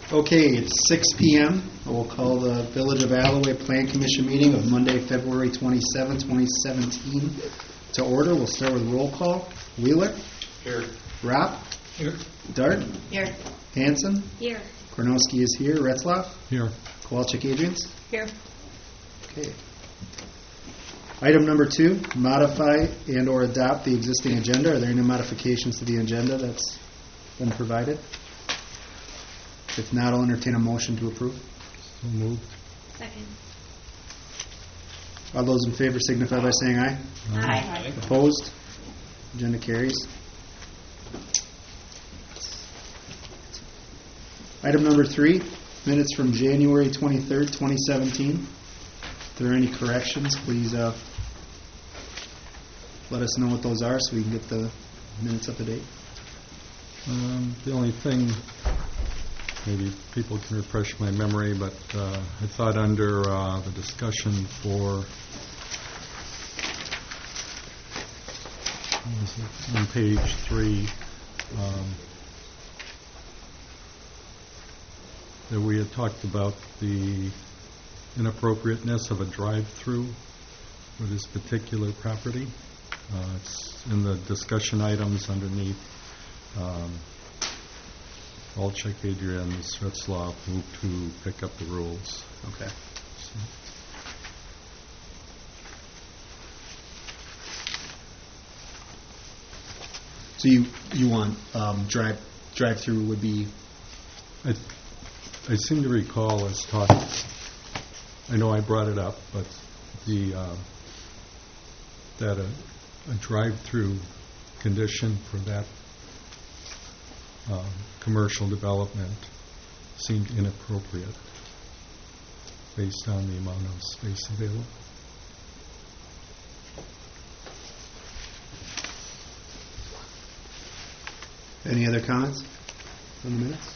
Okay, it's 6 p.m. We'll call the Village of Alloway Plan Commission meeting of Monday, February 27, 2017 to order. We'll start with roll call. Wheeler? Here. Rapp? Here. Dart? Here. Hanson? Here. Kornowski is here. Retzlaff? Here. Kowalczyk Adrians? Here. Okay. Item number 2, modify and or adopt the existing agenda. Are there any modifications to the agenda that's been provided? If not, I'll entertain a motion to approve. So moved. Second. All those in favor signify by saying aye. Aye. Opposed? Agenda carries. Item number 3, minutes from January 23rd, 2017. If there are any corrections, please let us know what those are so we can get the minutes up to date. The only thing, maybe people can refresh my memory, but I thought under the discussion for on page 3 that we had talked about the inappropriateness of a drive-through for this particular property. It's in the discussion items underneath. Kowalczyk Adrians, Retzlaff moved to pick up the rules. Okay. So you want drive-through would be... I seem to recall us talking, I know I brought it up, but that a drive-through condition for that commercial development seemed inappropriate based on the amount of space available. Any other comments on the minutes?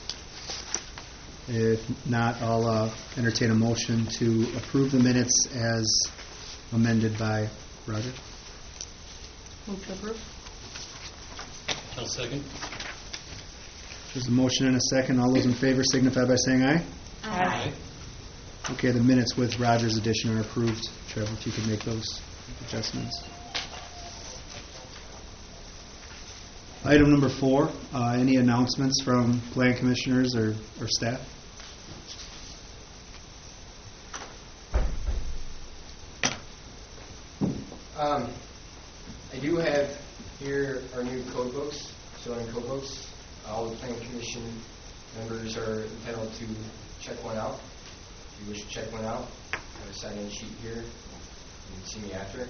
If not, I'll entertain a motion to approve the minutes as amended by Roger. Move to approve. I'll second. There's a motion and a second. All those in favor signify by saying aye. Aye. Okay, the minutes with Roger's addition are approved. Trevor, if you could make those adjustments. Item number 4, any announcements from plan commissioners or staff? I do have here our new code books, zoning code books. All the plan commission members are entitled to check one out. If you wish to check one out, I have a sign-in sheet here. You can see me after.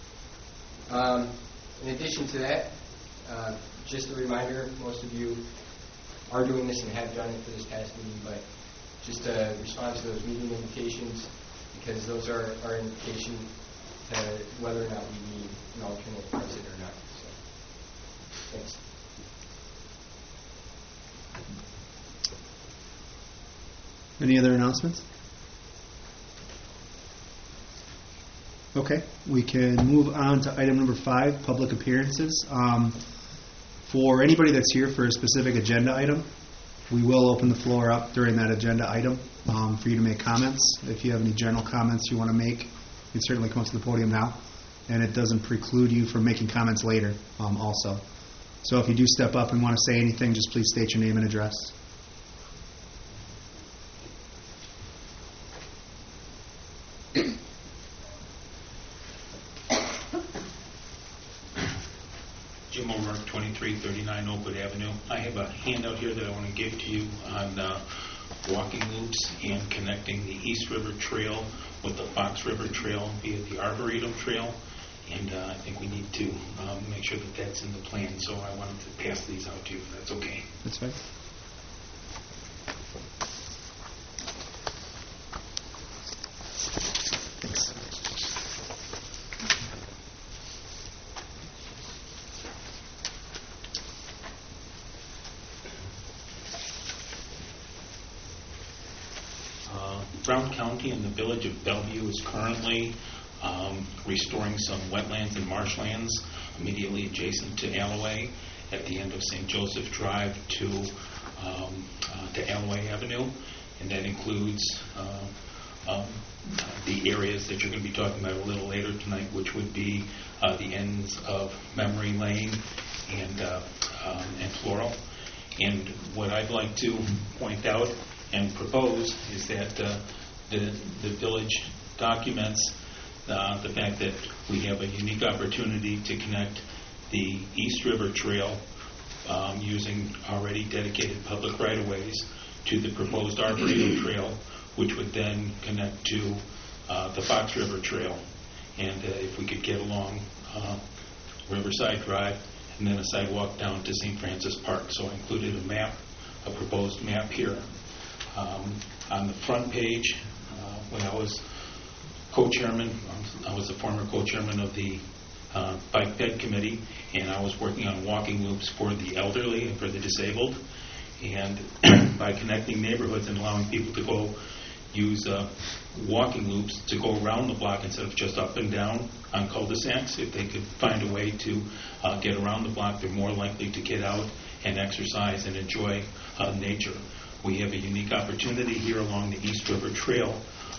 In addition to that, just a reminder, most of you are doing this and have done it for this past meeting, but just to respond to those meeting invitations, because those are our indication to whether or not we need an alternate president or not. So, thanks. Any other announcements? Okay, we can move on to item number 5, public appearances. For anybody that's here for a specific agenda item, we will open the floor up during that agenda item for you to make comments. If you have any general comments you want to make, you can certainly come up to the podium now, and it doesn't preclude you from making comments later also. So if you do step up and want to say anything, just please state your name and address. Jim O'Rourke, 2339 Oakwood Avenue. I have a handout here that I want to give to you on walking loops and connecting the East River Trail with the Fox River Trail via the Arboretum Trail. And I think we need to make sure that that's in the plan. So I wanted to pass these out to you, if that's okay. That's fine. Thanks. Brown County and the Village of Bellevue is currently restoring some wetlands and marshlands immediately adjacent to Alloway at the end of St. Joseph Drive to to Alloway Avenue, and that includes the areas that you're going to be talking about a little later tonight, which would be the ends of Memory Lane and Floral. And what I'd like to point out and propose is that the village documents the fact that we have a unique opportunity to connect the East River Trail using already dedicated public right-of-ways to the proposed Arboretum Trail, which would then connect to the Fox River Trail. And if we could get along Riverside Drive and then a sidewalk down to St. Francis Park. So I included a proposed map here. On the front page, when I was co-chairman, I was the former co-chairman of the Bike Ped Committee, and I was working on walking loops for the elderly and for the disabled. And by connecting neighborhoods and allowing people to go use walking loops to go around the block instead of just up and down on cul-de-sacs, if they could find a way to get around the block, they're more likely to get out and exercise and enjoy nature. We have a unique opportunity here along the East River Trail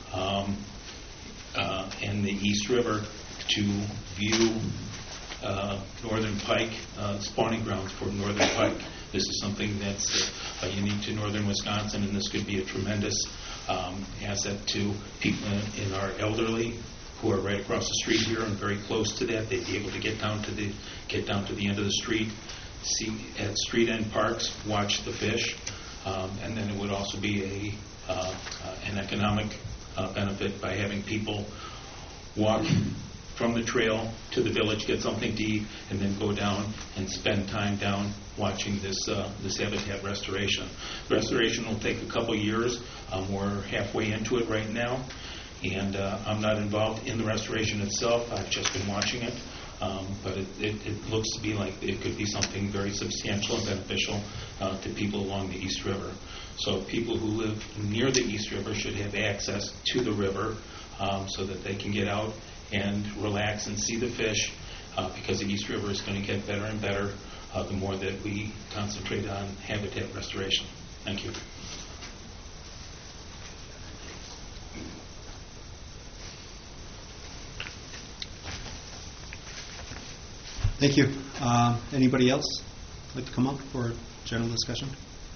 and the East River to view northern pike, spawning grounds for northern pike. This is something that's unique to northern Wisconsin, and this could be a tremendous asset to people in our elderly who are right across the street here and very close to that. They'd be able to get down to the end of the street, see at street end parks, watch the fish, and then it would also be an economic benefit by having people walk from the trail to the village, get something to eat, and then go down and spend time down watching this habitat restoration. Restoration will take a couple years. We're halfway into it right now, and I'm not involved in the restoration itself. I've just been watching it, but it looks to be like it could be something very substantial and beneficial to people along the East River. So people who live near the East River should have access to the river so that they can get out and relax and see the fish, because the East River is going to get better and better the more that we concentrate on habitat restoration. Thank you. Thank you. Anybody else like to come up for general discussion?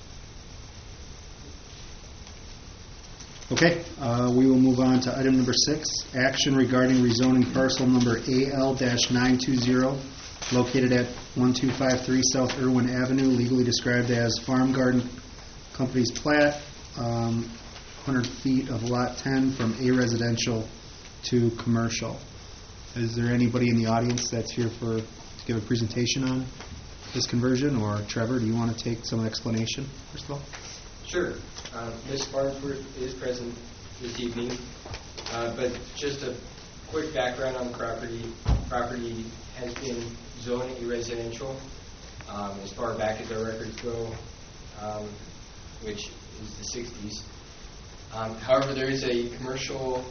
Okay, we will move on to item number 6, action regarding rezoning parcel number AL-920, located at 1253 South Irwin Avenue, legally described as Farm Garden Company's plat, 100 feet of Lot 10 from A residential to commercial. Is there anybody in the audience that's here to give a presentation on this conversion? Or Trevor, do you want to take some explanation, first of all? Sure. Ms. Farnsworth is present this evening, but just a quick background on the property. Property has been zoned residential as far back as our records go, which is the 60s. However, there is a commercial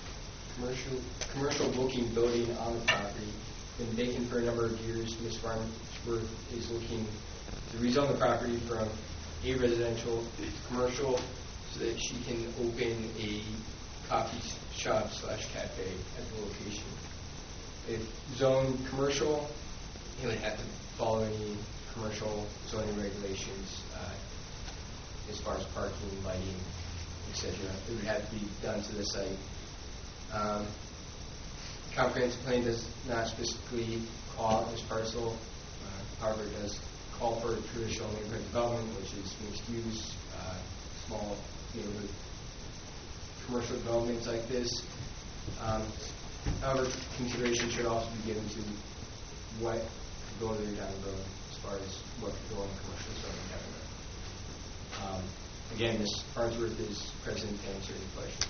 looking building on the property. Been vacant for a number of years. Ms. Farnsworth is looking to rezone the property from a residential to commercial so that she can open a coffee shop / cafe at the location. If zoned commercial, it would have to follow any commercial zoning regulations as far as parking, lighting, etc. It would have to be done to the site. Comprehensive plan does not specifically call out this parcel. However, it does call for traditional neighborhood development, which is mixed use, small neighborhood commercial developments like this. However, consideration should also be given to what could go there down the road as far as what could go on the commercial zoning down the road. Again, Ms. Farnsworth is present to answer any questions.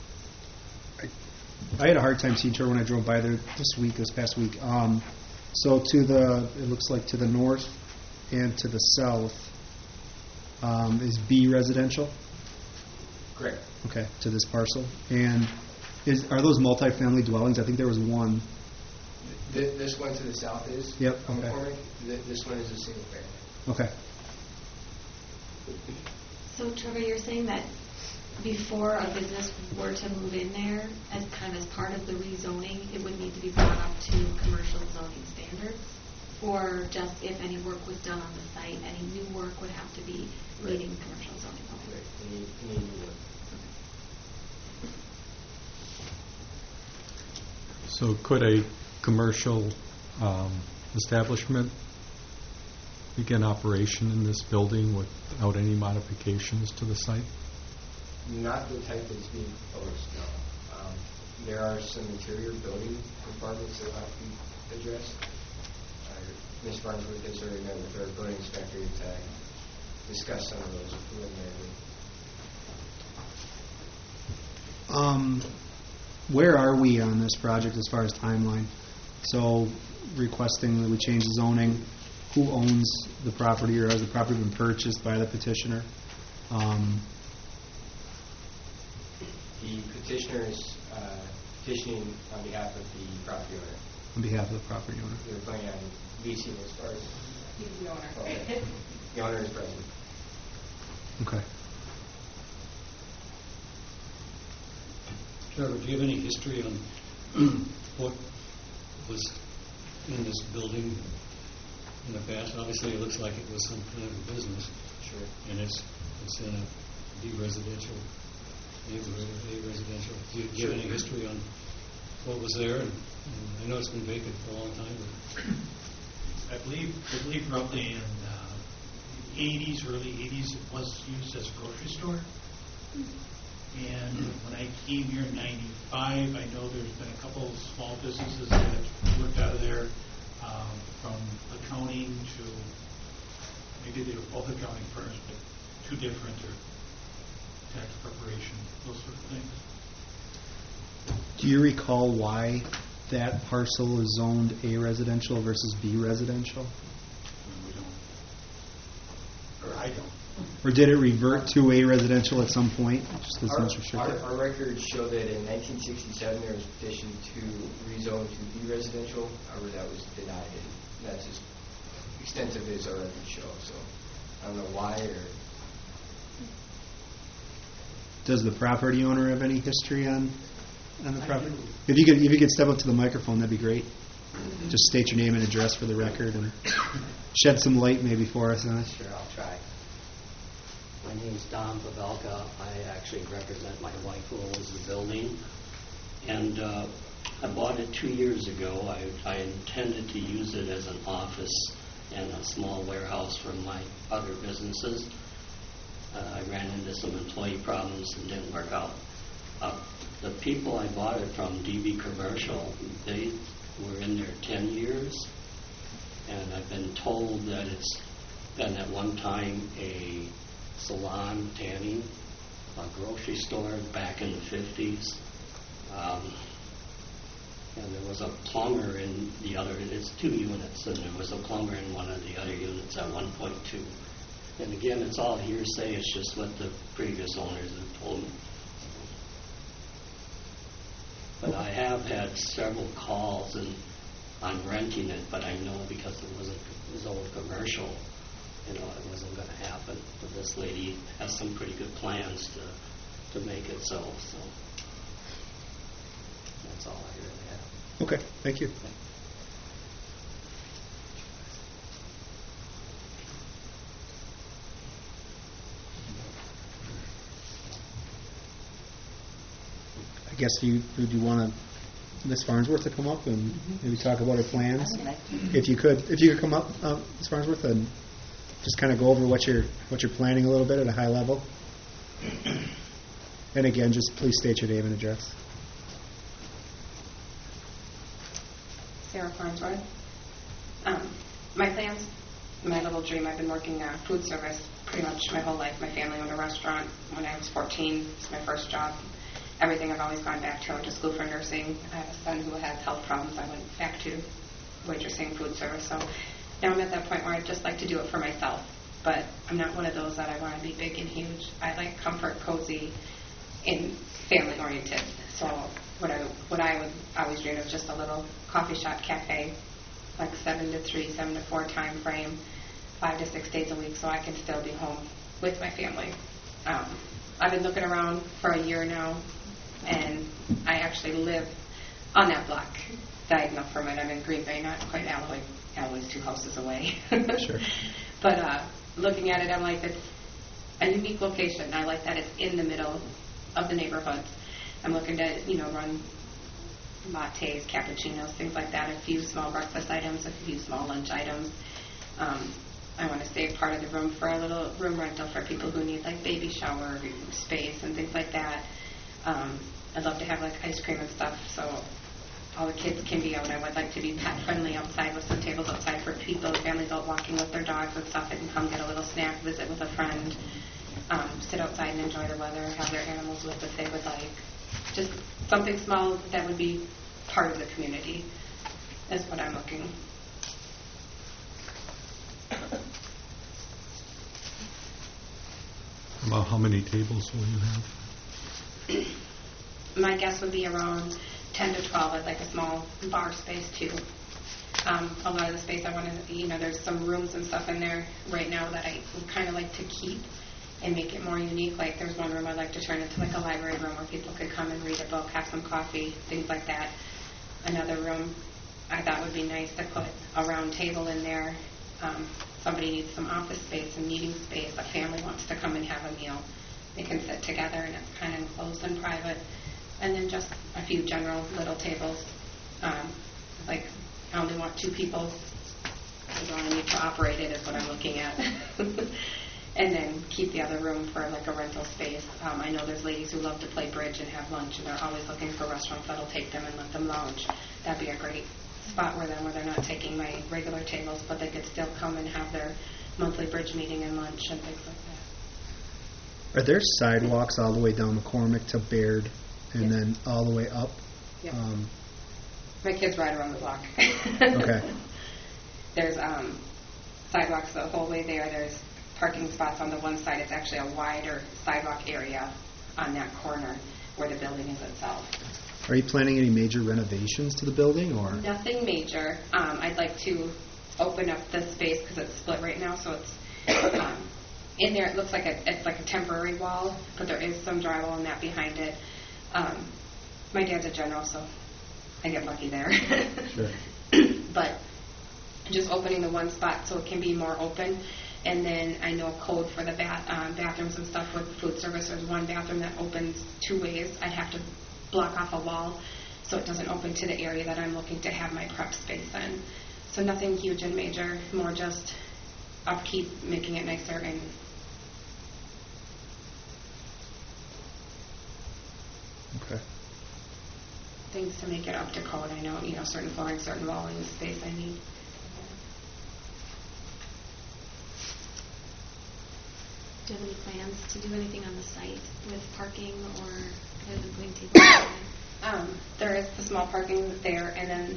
I had a hard time seeing her when I drove by there this past week. So it looks like to the north and to the south is B residential? Correct. Okay, to this parcel. And are those multifamily dwellings? I think there was one. This one to the south is? Yep. On okay. McCormick. This one is a single family. Okay. So Trevor, you're saying that before a business were to move in there, as kind of as part of the rezoning, it would need to be brought up to commercial zoning standards? Or just if any work was done on the site, any new work would have to be meeting commercial zoning? Okay. Right. Any new work. So could a commercial establishment begin operation in this building without any modifications to the site? Not the type that's being proposed, no. There are some interior building requirements that have to be addressed. Ms. Farnsworth has already met with our building inspector to discuss some of those preliminarily. Where are we on this project as far as timeline? So requesting that we change the zoning, who owns the property, or has the property been purchased by the petitioner? The petitioner is petitioning on behalf of the property owner. On behalf of the property owner. They're planning on leasing as far as He's the owner. okay. The owner is present. Okay. Trevor, do you have any history on what was in this building in the past? Obviously, it looks like it was some kind of a business, Sure. and it's in a residential neighborhood, a residential. Do you have any history on what was there? And I know it's been vacant for a long time, but I believe roughly in the 80s, early 80s, it was used as a grocery store. And when I came here in 95, I know there's been a couple of small businesses that have worked out of there, from accounting to, maybe they were both accounting firms, but two different, or tax preparation, those sort of things. Do you recall why that parcel is zoned A residential versus B residential? And we don't, or I don't. Or did it revert to A residential at some point? Just as Mr. Schicker? Our records show that in 1967 there was a petition to rezone to B residential. However, that was denied. And that's as extensive as our records show. So I don't know why or. Does the property owner have any history on the I property? do. If you could step up to the microphone, that'd be great. Just state your name and address for the record and shed some light maybe for us on it. Sure, I'll try. My name's Don Pavelka. I actually represent my wife who owns the building. And I bought it 2 years ago. I intended to use it as an office and a small warehouse for my other businesses. I ran into some employee problems and didn't work out. The people I bought it from, DB Commercial, they were in there 10 years. And I've been told that it's been at one time a salon, tanning, a grocery store back in the 50s. And there was a plumber in the other, it's 2 units, and there was a plumber in one of the other units at 1.2. And again, it's all hearsay, it's just what the previous owners have told me. But I have had several calls, and I'm renting it, but I know because it was old commercial, it wasn't going to happen. But this lady has some pretty good plans to make it so that's all I really have. Okay, thank you. I guess would you want Ms. Farnsworth to come up and maybe talk about her plans? If you could come up, Ms. Farnsworth, and just kind of go over what you're planning a little bit at a high level. And again, just please state your name and address. Sarah Farnsworth. My plans, my little dream, I've been working food service pretty much my whole life. My family owned a restaurant when I was 14. It's my first job. Everything I've always gone back to. I went to school for nursing. I have a son who has health problems. I went back to waitressing, food service. So now I'm at that point where I'd just like to do it for myself. But I'm not one of those that I want to be big and huge. I like comfort, cozy, and family-oriented. So what I would always dream of just a little coffee shop cafe, like 7 to 3, 7 to 4 time frame, 5 to 6 days a week, so I can still be home with my family. I've been looking around for a year now, and I actually live on that block, diagonal from it. I'm in Green Bay, not quite Alloy. Alloy's 2 houses away. Sure. But looking at it, I'm like, it's a unique location. I like that it's in the middle of the neighborhoods. I'm looking to, run lattes, cappuccinos, things like that, a few small breakfast items, a few small lunch items. I want to save part of the room for a little room rental for people who need like baby shower space and things like that. I'd love to have like ice cream and stuff so all the kids can be out. I would like to be pet friendly outside with some tables outside for people, families out walking with their dogs and stuff. They can come get a little snack, visit with a friend, sit outside and enjoy the weather, have their animals with if they would like. Just something small that would be part of the community is what I'm looking. About how many tables will you have? My guess would be around 10 to 12. I'd like a small bar space too. A lot of the space I want to, there's some rooms and stuff in there right now that I would kind of like to keep and make it more unique. Like there's one room I'd like to turn into like a library room where people could come and read a book, have some coffee, things like that. Another room I thought would be nice to put a round table in there. Somebody needs some office space, some meeting space. A family wants to come and have a meal. They can sit together and it's kind of enclosed and private. And then just a few general little tables. Like I only want 2 people. Because I only need to operate it is what I'm looking at. And then keep the other room for like a rental space. I know there's ladies who love to play bridge and have lunch, and they're always looking for restaurants that'll take them and let them lounge. That'd be a great spot where they're not taking my regular tables, but they could still come and have their monthly bridge meeting and lunch and things like that. Are there sidewalks all the way down McCormick to Baird and then all the way up? Yep. My kids ride around the block. Okay. There's sidewalks the whole way there. There's parking spots on the one side. It's actually a wider sidewalk area on that corner where the building is itself. Are you planning any major renovations to the building, or? Nothing major. I'd like to open up the space because it's split right now, so it's in there. It looks like it's like a temporary wall, but there is some drywall and that behind it. My dad's a general, so I get lucky there. Sure. But just opening the one spot so it can be more open. And then I know code for the bathrooms and stuff with food service. There's one bathroom that opens 2 ways. I'd have to block off a wall so it doesn't open to the area that I'm looking to have my prep space in. So nothing huge and major, more just upkeep, making it nicer and Okay. things to make it up to code. I know, certain flooring, certain walling space I need. Do you have any plans to do anything on the site with parking or other than putting tables? There is the small parking there, and then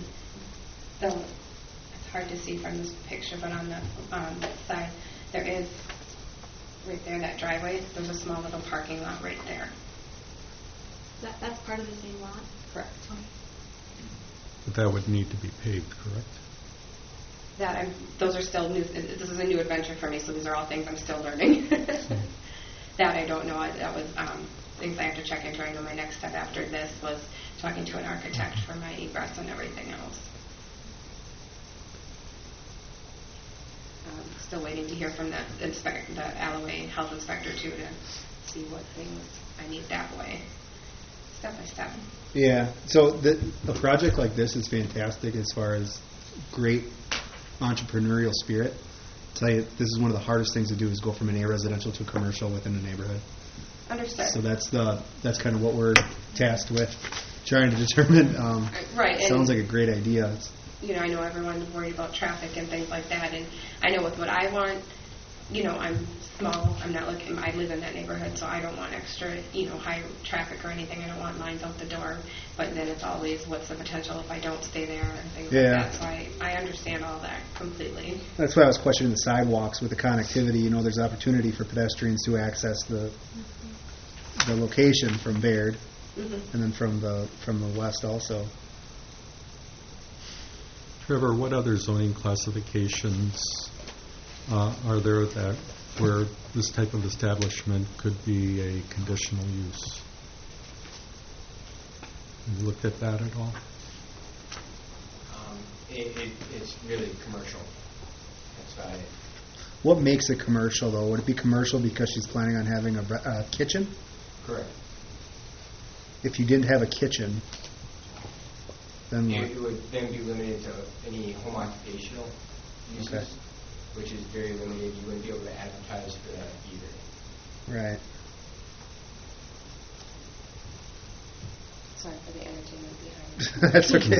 it's hard to see from this picture, but on the side, there is, right there, that driveway, there's a small little parking lot right there. That's part of the same lot? Correct. Okay. But that would need to be paved, correct? Those are still new. This is a new adventure for me, so these are all things I'm still learning. That I don't know. That was things I have to check into. I know my next step after this was talking to an architect for my egress and everything else. Still waiting to hear from the Alloway health inspector too to see what things I need that way, step by step. Yeah. So a project like this is fantastic as far as great entrepreneurial spirit. I'll tell you, this is one of the hardest things to do is go from an A residential to a commercial within a neighborhood. Understood. So that's kind of what we're tasked with, trying to determine. Right. Sounds like a great idea. I know everyone's worried about traffic and things like that, and I know with what I want, I'm small. I'm not looking. I live in that neighborhood, so I don't want extra, high traffic or anything. I don't want lines out the door. But then it's always what's the potential if I don't stay there and things like that. So I understand all that completely. That's why I was questioning the sidewalks with the connectivity. There's opportunity for pedestrians to access the location from Baird, and then from the west also. Trevor, what other zoning classifications are there that where this type of establishment could be a conditional use. Have you looked at that at all? It's really commercial. That's about it. What makes it commercial, though? Would it be commercial because she's planning on having a kitchen? Correct. If you didn't have a kitchen, then what? It would then be limited to any home occupational uses, Okay. which is very limited. You wouldn't be able to advertise for that either. Right. Sorry for the entertainment behind it. That's okay.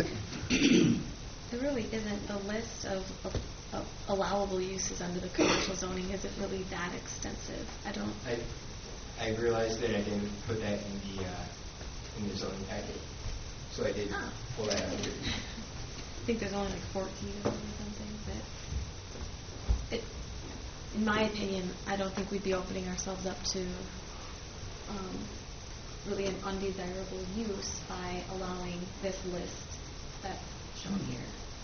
There really isn't the list of allowable uses under the commercial zoning isn't really that extensive. I realized that I didn't put that in the zoning packet, so I did pull that out. I think there's only like 14 of them or something. But in my opinion, I don't think we'd be opening ourselves up to really an undesirable use by allowing this list that's shown here.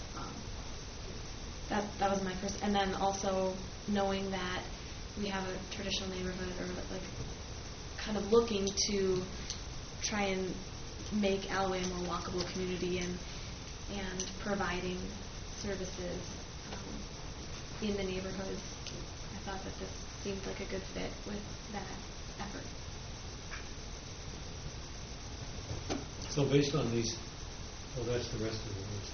That was my first, and then also knowing that we have a traditional neighborhood, or like kind of looking to try and make Alloway a more walkable community, and providing services in the neighborhoods. I thought that this seemed like a good fit with that effort. So based on these, well, that's the rest of the list.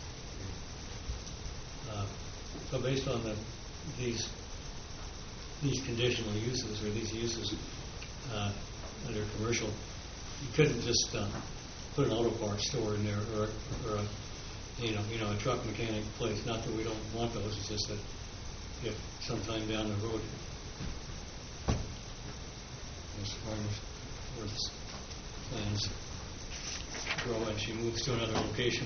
So based on these conditional uses, or these uses under commercial, you couldn't just put an auto parts store in there, or a a truck mechanic place. Not that we don't want those. It's just that if sometime down the road, Ms. Farmersworth's plans grow and she moves to another location,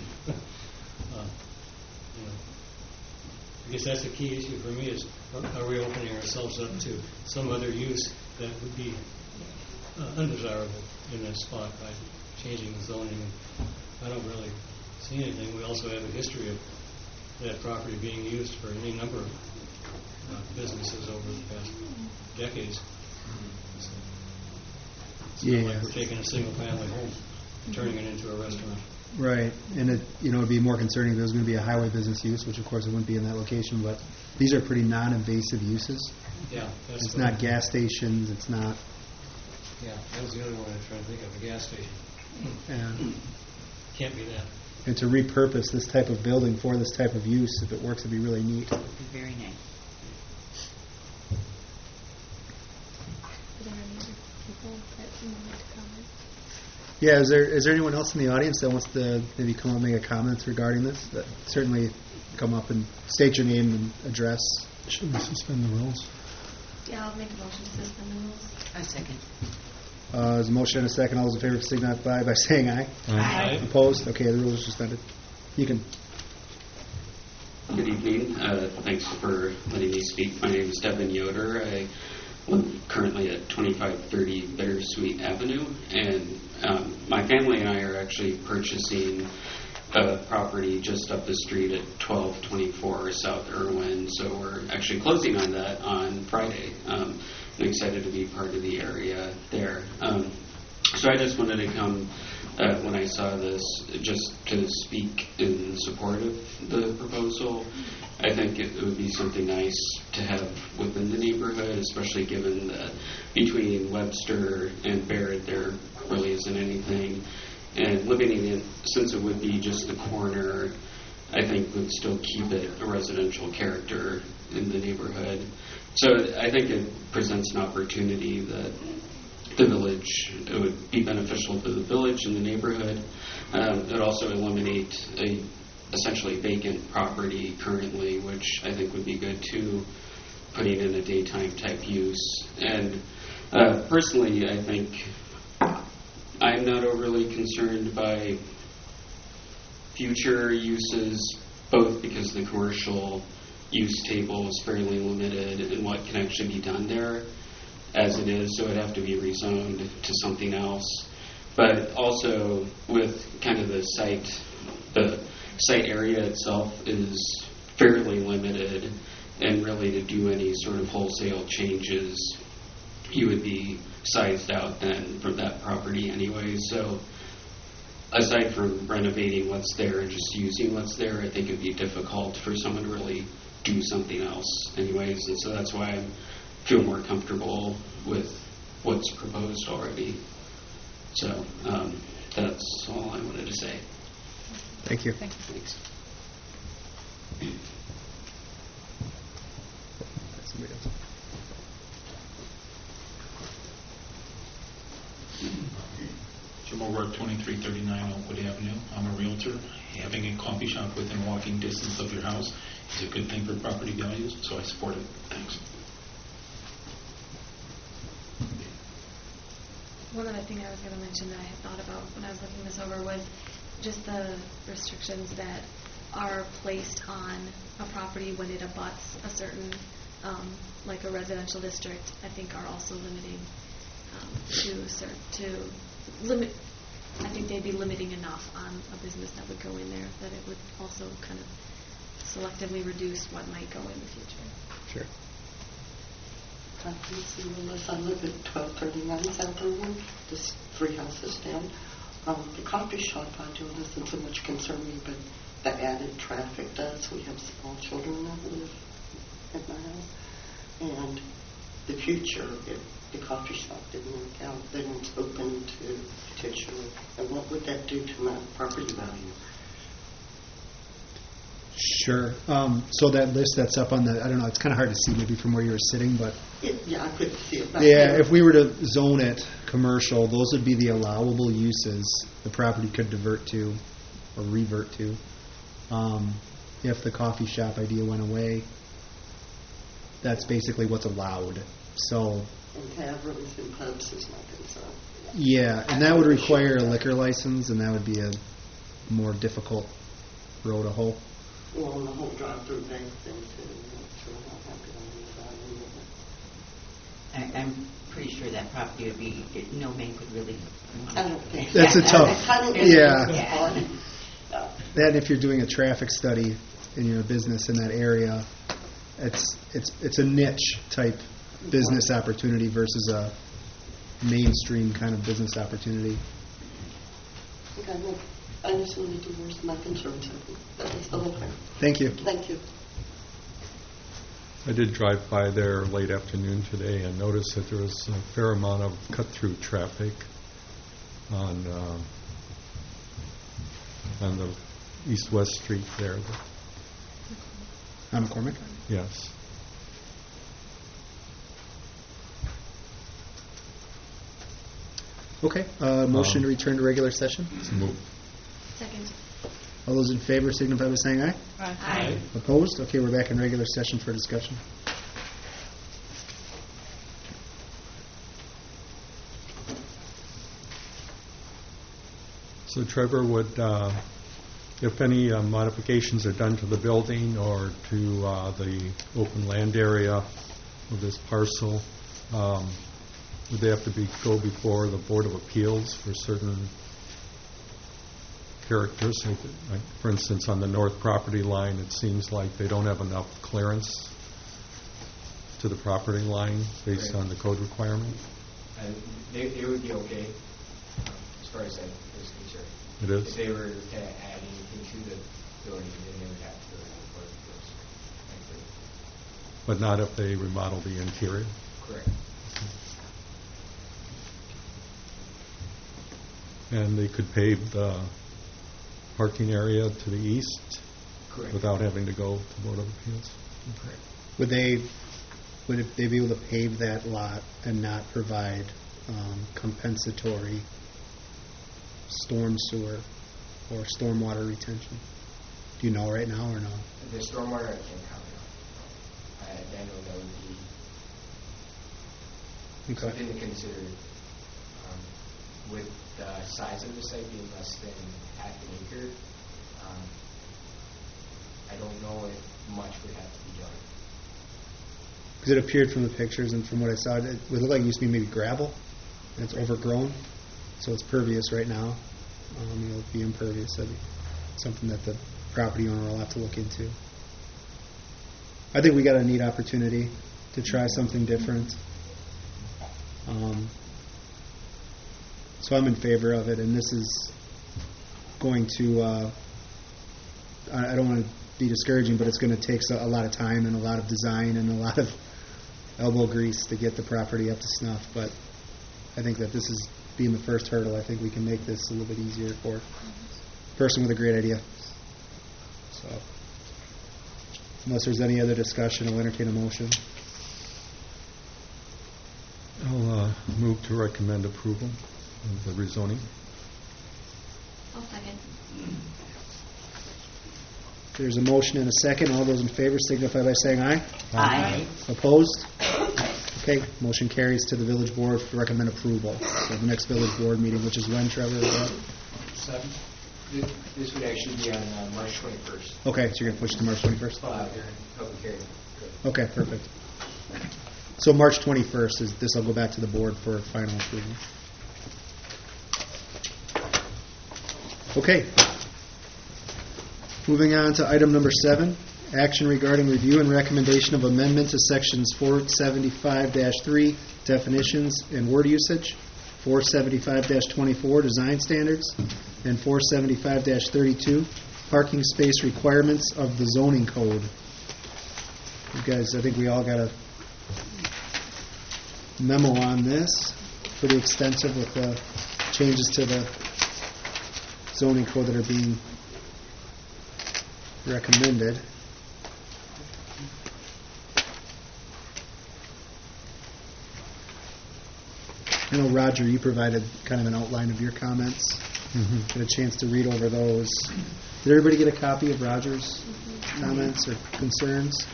I guess that's the key issue for me is, are we opening ourselves up to some other use that would be undesirable in that spot by changing the zoning? I don't really see anything. We also have a history of that property being used for any number of businesses over the past decades. So it's not like we're taking a single-family home and turning it into a restaurant. Right, and it'd be more concerning if there was going to be a highway business use, which of course it wouldn't be in that location. But these are pretty non-invasive uses. Yeah, that's It's not gas stations. It's not. Yeah, that was the other one I was trying to think of. A gas station. Can't be that. And to repurpose this type of building for this type of use, if it works, it'd be really neat. Very nice. Are there any other people that wanted to comment? Yeah, is there anyone else in the audience that wants to maybe come up and make a comment regarding this? Certainly come up and state your name and address. Should we suspend the rules? Yeah, I'll make a motion to suspend the rules. A second. There's a motion and a second. All those in favor signify by saying aye. Aye. Opposed? Okay, the rules are suspended. You can. Good evening. Thanks for letting me speak. My name is Devin Yoder. I live currently at 2530 Bittersweet Avenue, and my family and I are actually purchasing a property just up the street at 1224 South Irwin, so we're actually closing on that on Friday. I'm excited to be part of the area there. So I just wanted to come when I saw this just to speak in support of the proposal. I think it would be something nice to have within the neighborhood, especially given that between Webster and Barrett there really isn't anything. And limiting it, since it would be just a corner, I think would still keep it a residential character in the neighborhood. So I think it presents an opportunity that the village, it would be beneficial to the village and the neighborhood. It would also eliminate a essentially vacant property currently, which I think would be good too, putting in a daytime type use. And personally, I think I'm not overly concerned by future uses, both because the commercial use table is fairly limited in what can actually be done there as it is, so it'd have to be rezoned to something else. But also with kind of the site area itself is fairly limited, and really to do any sort of wholesale changes, you would be sized out then for that property anyway. So aside from renovating what's there and just using what's there, I think it'd be difficult for someone to really do something else anyways. And so that's why I feel more comfortable with what's proposed already. So that's all I wanted to say. Thank you. Thanks. Somebody else. Jim O'Rourke, 2339 Oakwood Avenue. I'm a realtor. Having a coffee shop within walking distance of your house is a good thing for property values, so I support it. Thanks. One other thing I was going to mention that I had thought about when I was looking this over was just the restrictions that are placed on a property when it abuts a certain, like a residential district, I think are also limiting to limit. I think they'd be limiting enough on a business that would go in there that it would also kind of selectively reduce what might go in the future. Sure. Unless I live at 1239 South Irwin, just 3 houses down. The coffee shop I do doesn't so much concern me, but the added traffic does. We have small children that live at my house. And the future, if the coffee shop didn't work out, then it's open to potentially. And what would that do to my property value? Sure. So that list that's up on the, I don't know, it's kind of hard to see maybe from where you were sitting, but Yeah, I couldn't see it back yeah, there. if we were to zone it commercial, those would be the allowable uses the property could divert to or revert to. If the coffee shop idea went away, that's basically what's allowed. So And taverns and pubs is my concern. yeah, and that would require a liquor license, and that would be a more difficult row to hoe. Well, on the whole drive-through bank thing too. I'm not sure how happy I am with I'm pretty sure that property would be, no man could really. it. I don't think. That's a tough- yeah. Yeah. That if you're doing a traffic study in your business in that area, it's a niche type business opportunity versus a mainstream kind of business opportunity. Okay, well, I just wanted to voice my concerns. That was the whole thing. Thank you. Thank you. I did drive by there late afternoon today and noticed that there was a fair amount of cut-through traffic on the east-west street there. I'm McCormick. Yes. Okay. Motion to return to regular session. Move. Second. All those in favor signify by saying aye. Aye. Opposed? Okay, we're back in regular session for discussion. So Trevor, would, if any modifications are done to the building or to the open land area of this parcel, would they have to go before the Board of Appeals for certain characteristics? Like, for instance, on the north property line, it seems like they don't have enough clearance to the property line based Right. on the code requirement. And they would be okay as far as that is concerned. It is? If they were to add anything to the building, then they would have to go to the Board of Appeals. But not if they remodel the interior? Correct. And they could pave the parking area to the east Correct. without having to go to Board of Appeals? Correct. Would they be able to pave that lot and not provide compensatory storm sewer or stormwater retention? Do you know right now or no? The stormwater I can't comment on. I know that would be something to consider. With the size of the site being less than half an acre, I don't know if much would have to be done. Because it appeared from the pictures and from what I saw, it would look like it used to be maybe gravel, and it's overgrown, so it's pervious right now. It'll be impervious. That'd be something that the property owner will have to look into. I think we got a neat opportunity to try something different. So I'm in favor of it, and this is going to, I don't want to be discouraging, but it's going to take a lot of time and a lot of design and a lot of elbow grease to get the property up to snuff. But I think that this is being the first hurdle. I think we can make this a little bit easier for a person with a great idea. So, unless there's any other discussion, I'll entertain a motion. I'll move to recommend approval of the rezoning. I'll second. There's a motion and a second. All those in favor signify by saying aye. Aye. Opposed? Okay, motion carries to the village board to recommend approval. So the next village board meeting, which is when, Trevor? Is that? 7th. This would actually be on March 21st. Okay, so you're going to push it to March 21st? Public hearing. Okay, perfect. So March 21st is this. I'll go back to the board for final approval. Okay. Moving on to item number 7, action regarding review and recommendation of amendment to sections 475-3, definitions and word usage, 475-24, design standards, and 475-32, parking space requirements of the zoning code. You guys, I think we all got a memo on this, pretty extensive with the changes to the zoning code that are being recommended. I know, Roger, you provided kind of an outline of your comments. Get a chance to read over those. Did everybody get a copy of Roger's comments or concerns?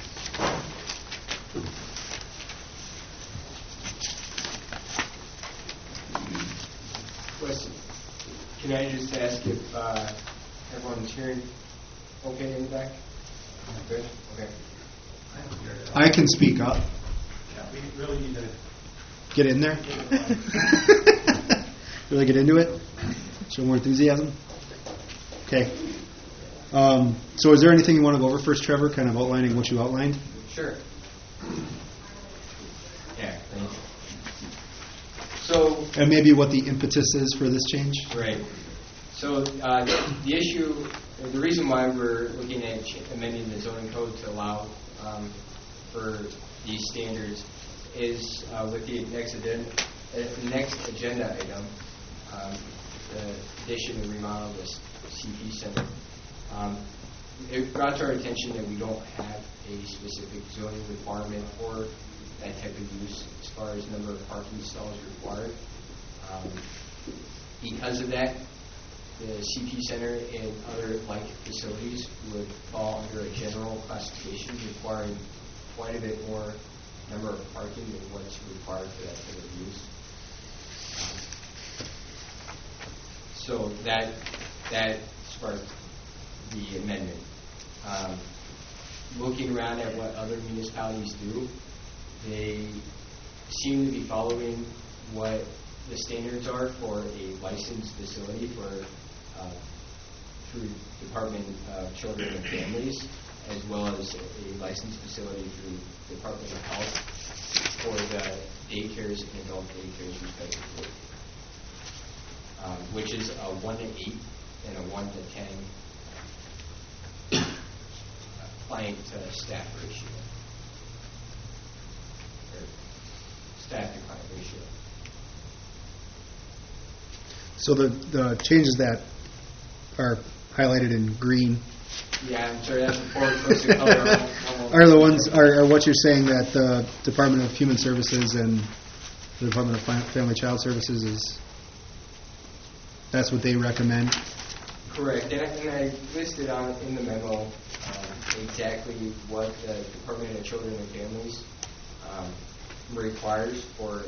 Can I just ask if everyone's hearing okay in the back? Good? Okay. I can speak up. Yeah, we really need to Get in there? Really get into it? Show more enthusiasm? Okay. So is there anything you want to go over first, Trevor, kind of outlining what you outlined? Sure. Yeah, thanks. So, And maybe what the impetus is for this change? right. So the issue, the reason why we're looking at amending the zoning code to allow for these standards is with the next agenda item, the addition and remodel of the CP Center. It brought to our attention that we don't have a specific zoning requirement for that type of use as far as number of parking stalls required. Because of that, the CP Center and other like facilities would fall under a general classification requiring quite a bit more number of parking than what's required for that type of use. So that sparked the amendment. Looking around at what other municipalities do, they seem to be following what the standards are for a licensed facility through Department of Children and Families, as well as a licensed facility through Department of Health for the daycares and adult daycares respectively, which is a 1 to 8 and a 1 to 10 client to staff ratio, or staff to client ratio. So the changes that are highlighted in green Yeah, I'm sorry, that's before it goes to color. are the ones are what you're saying that the Department of Human Services and the Department of Family Child Services that's what they recommend. Correct, and I listed on in the memo exactly what the Department of Children and Families requires for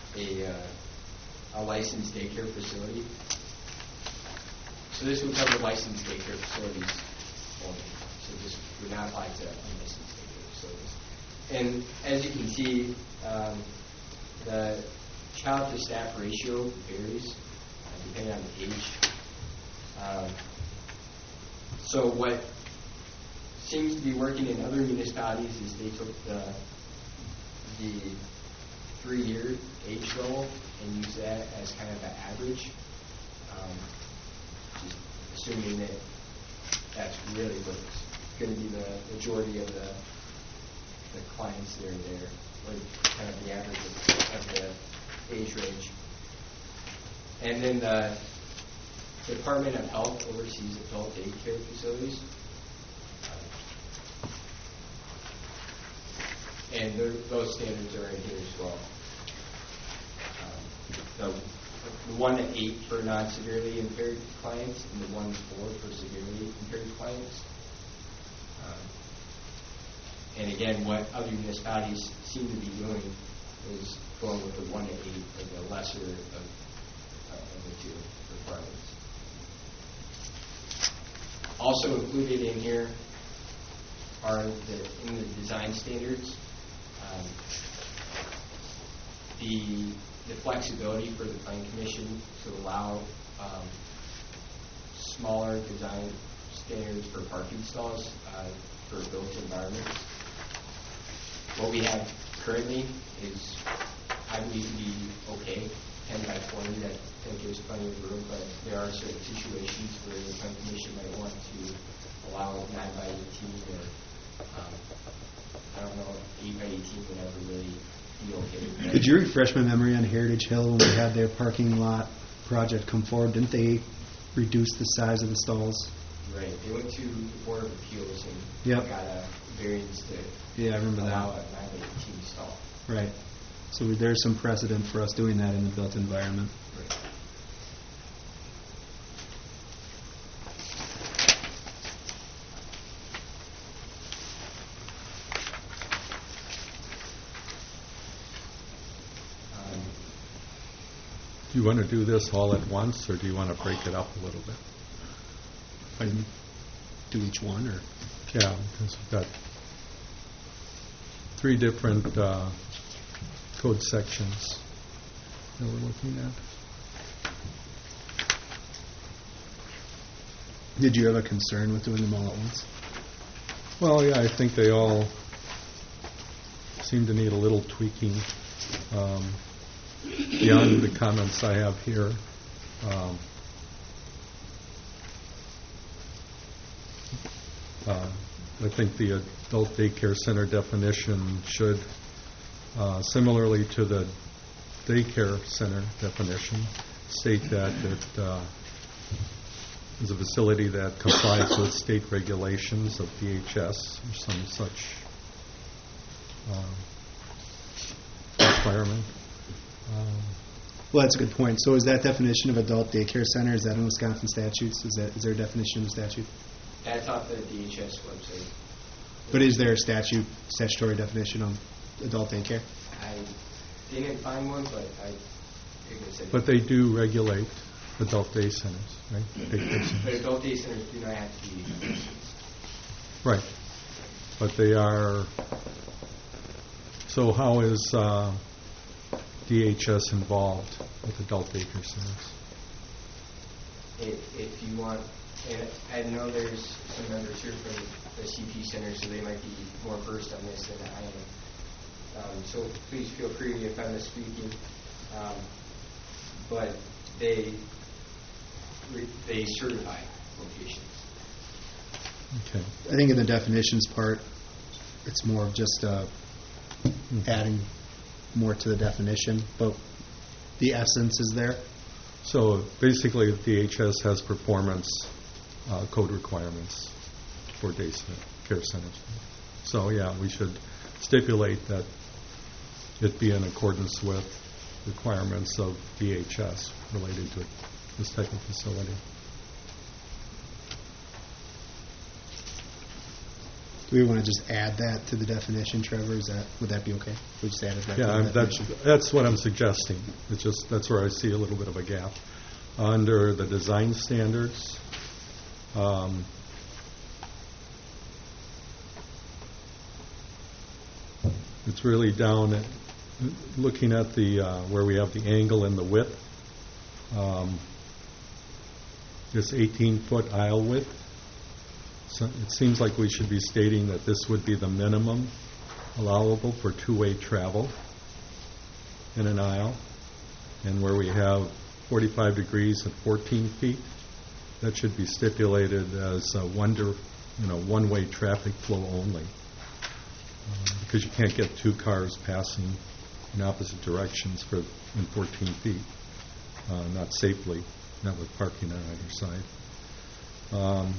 a licensed daycare facility. So this would cover licensed daycare facilities only. So this would not apply to unlicensed daycare facilities. And as you can see, the child to staff ratio varies depending on the age. So what seems to be working in other municipalities is they took the 3-year age level and used that as kind of an average, just assuming that that's really what's going to be the majority of the clients that are there, or kind of the average of the age range. And then the Department of Health oversees adult daycare facilities. And those standards are in here as well. The 1 to 8 for non-severely impaired clients, and the 1 to 4 for severely impaired clients. And again, what other municipalities seem to be doing is going with the 1 to 8, or the lesser of the two requirements. Also included in here are in the design standards, the flexibility for the Plan Commission to allow smaller design standards for parking stalls for built environments. What we have currently is, I believe, to be okay, 10 by 20, that I think gives plenty of room, but there are certain situations where the Plan Commission might want to allow 9 by 18, or I don't know, 8 by 18 would ever really be okay. Could you refresh my memory on Heritage Hill when we had their parking lot project come forward? Didn't they reduce the size of the stalls? Right. They went to the Board of Appeals and Yep. got a variance to Yeah, I remember allow that. a 9 by 18 stall. Right. So there's some precedent for us doing that in the built environment. Right. Do you want to do this all at once, or do you want to break it up a little bit? If I can do each one, or Yeah, because we've got 3 different code sections that we're looking at. did you have a concern with doing them all at once? Well, yeah, I think they all seem to need a little tweaking. Beyond the comments I have here, I think the adult daycare center definition should, similarly to the daycare center definition, state that it is a facility that complies with state regulations of DHS or some such requirement. Well, that's a good point. So is that definition of adult daycare center, is that in Wisconsin statutes? Is there a definition in the statute? That's off the DHS website. But is there a statutory definition of adult daycare? I didn't find one, but I think it's But they do regulate adult day centers, right? Daycare centers. But adult day centers do not have to be licensed. Right. But they are. So how is DHS involved with adult daycare centers? If you want, and I know there's some members here from the CP Center, so they might be more versed on this than I am. So please feel free if I'm misspeaking. But they certify locations. Okay. I think in the definitions part, it's more of just adding more to the definition, but the essence is there. So basically, DHS has performance code requirements for day care centers. So yeah, we should stipulate that it be in accordance with requirements of DHS related to this type of facility. Do we want to just add that to the definition, Trevor? Would that be okay? We just added that to Yeah, the definition. that's what I'm suggesting. It's just that's where I see a little bit of a gap. Under the design standards, it's really down at looking at the where we have the angle and the width. This 18-foot aisle width So it seems like we should be stating that this would be the minimum allowable for two-way travel in an aisle, and where we have 45 degrees at 14 feet, that should be stipulated as a one-way traffic flow only, because you can't get two cars passing in opposite directions in 14 feet, not safely, not with parking on either side.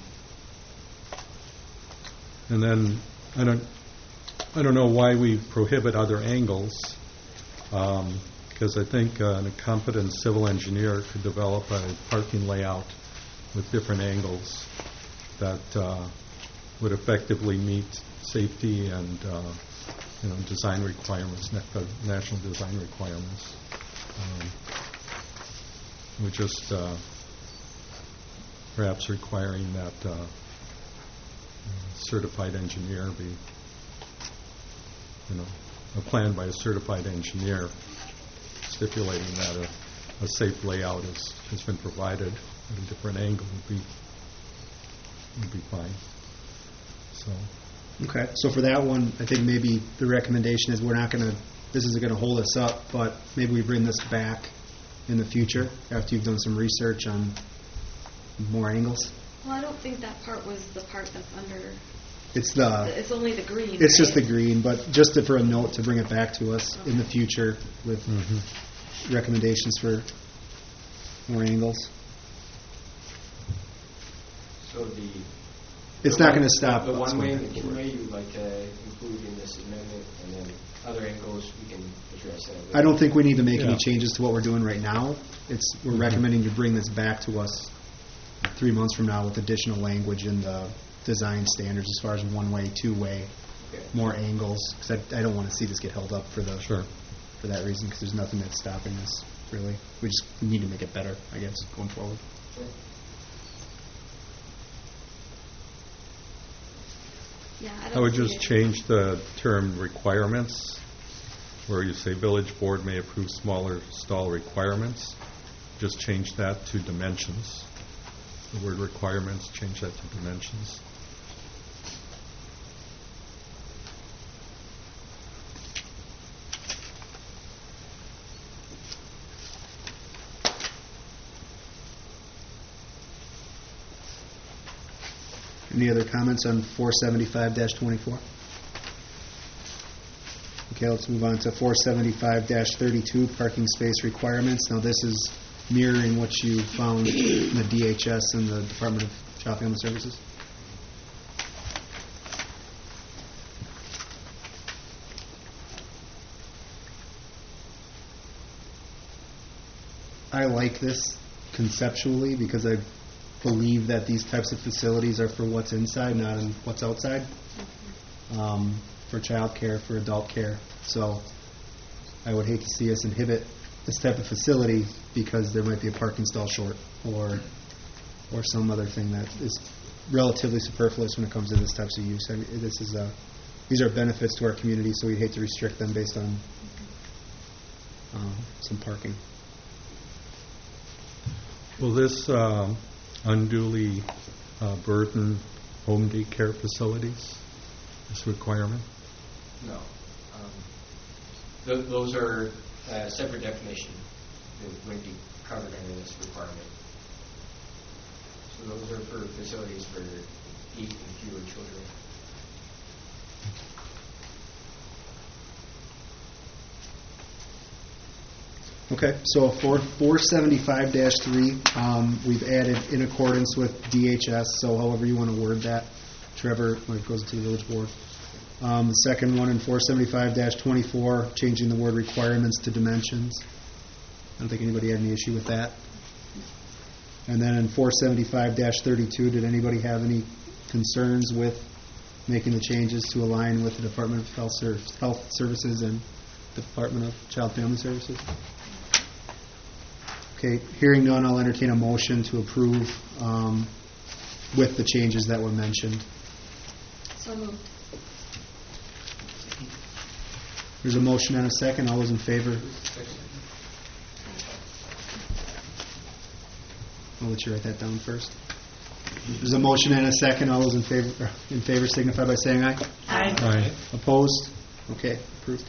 And then I don't know why we prohibit other angles, because I think a competent civil engineer could develop a parking layout with different angles that would effectively meet safety and design requirements, national design requirements. We're just perhaps requiring that certified engineer be, a plan by a certified engineer stipulating that a safe layout has been provided at a different angle would be fine. So. Okay, so for that one, I think maybe the recommendation is this isn't going to hold us up, but maybe we bring this back in the future after you've done some research on more angles. Well, I don't think that part was the part that's under. It's only the green. It's right? just the green, but just for a note to bring it back to us in the future with recommendations for more angles. So it's not going to stop. The one-way and the two-way you'd like to include in this amendment, and then other angles we can address that. I don't think we need to make any changes to what we're doing right now. We're recommending you bring this back to us 3 months from now with additional language in the design standards as far as one-way, two-way, more angles. Because I don't want to see this get held up for that reason. Because there's nothing that's stopping us really. We just need to make it better, I guess, going forward. Sure. I would just change the term requirements, where you say village board may approve smaller stall requirements. Just change that to dimensions. The word requirements, change that to dimensions. Any other comments on 475-24? Okay, let's move on to 475-32, parking space requirements. Now, this is mirroring what you found in the DHS and the Department of Child Family Services. I like this conceptually because I believe that these types of facilities are for what's inside, not in what's outside, for child care, for adult care. So I would hate to see us inhibit this type of facility because there might be a parking stall short or some other thing that is relatively superfluous when it comes to this types of use. I mean, these are benefits to our community, so we'd hate to restrict them based on some parking. Will this unduly burden home daycare facilities, this requirement? No. Those are a separate definition that wouldn't be covered under this requirement. So those are for facilities for 8 and fewer children. Okay, so for 475-3, we've added in accordance with DHS, so however you want to word that, Trevor, when it goes to the village board. The second one in 475-24, changing the word requirements to dimensions. I don't think anybody had any issue with that. And then in 475-32, did anybody have any concerns with making the changes to align with the Department of Health Services and the Department of Child Family Services? Okay, hearing none, I'll entertain a motion to approve with the changes that were mentioned. So moved. There's a motion and a second. All those in favor? I'll let you write that down first. There's a motion and a second. All those in favor signify by saying aye. Aye. Opposed? Okay, approved.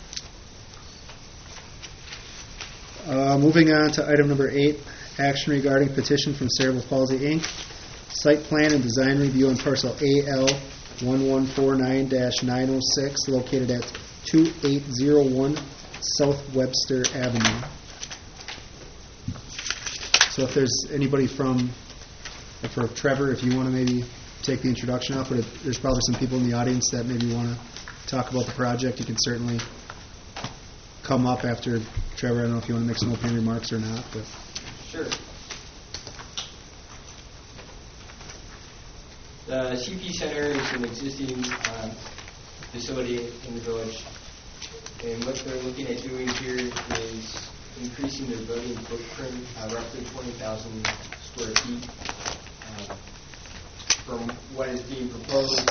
Moving on to item number 8, action regarding petition from Cerebral Palsy, Inc., site plan and design review on parcel AL 1149-906, located at 2801 South Webster Avenue. So if there's anybody for Trevor, if you want to maybe take the introduction off, but if there's probably some people in the audience that maybe want to talk about the project, you can certainly come up after Trevor. I don't know if you want to make some opening remarks or not, but Sure. The CP Center is an existing facility in the village, and what they're looking at doing here is increasing their building footprint, roughly 20,000 square feet. From what is being proposed,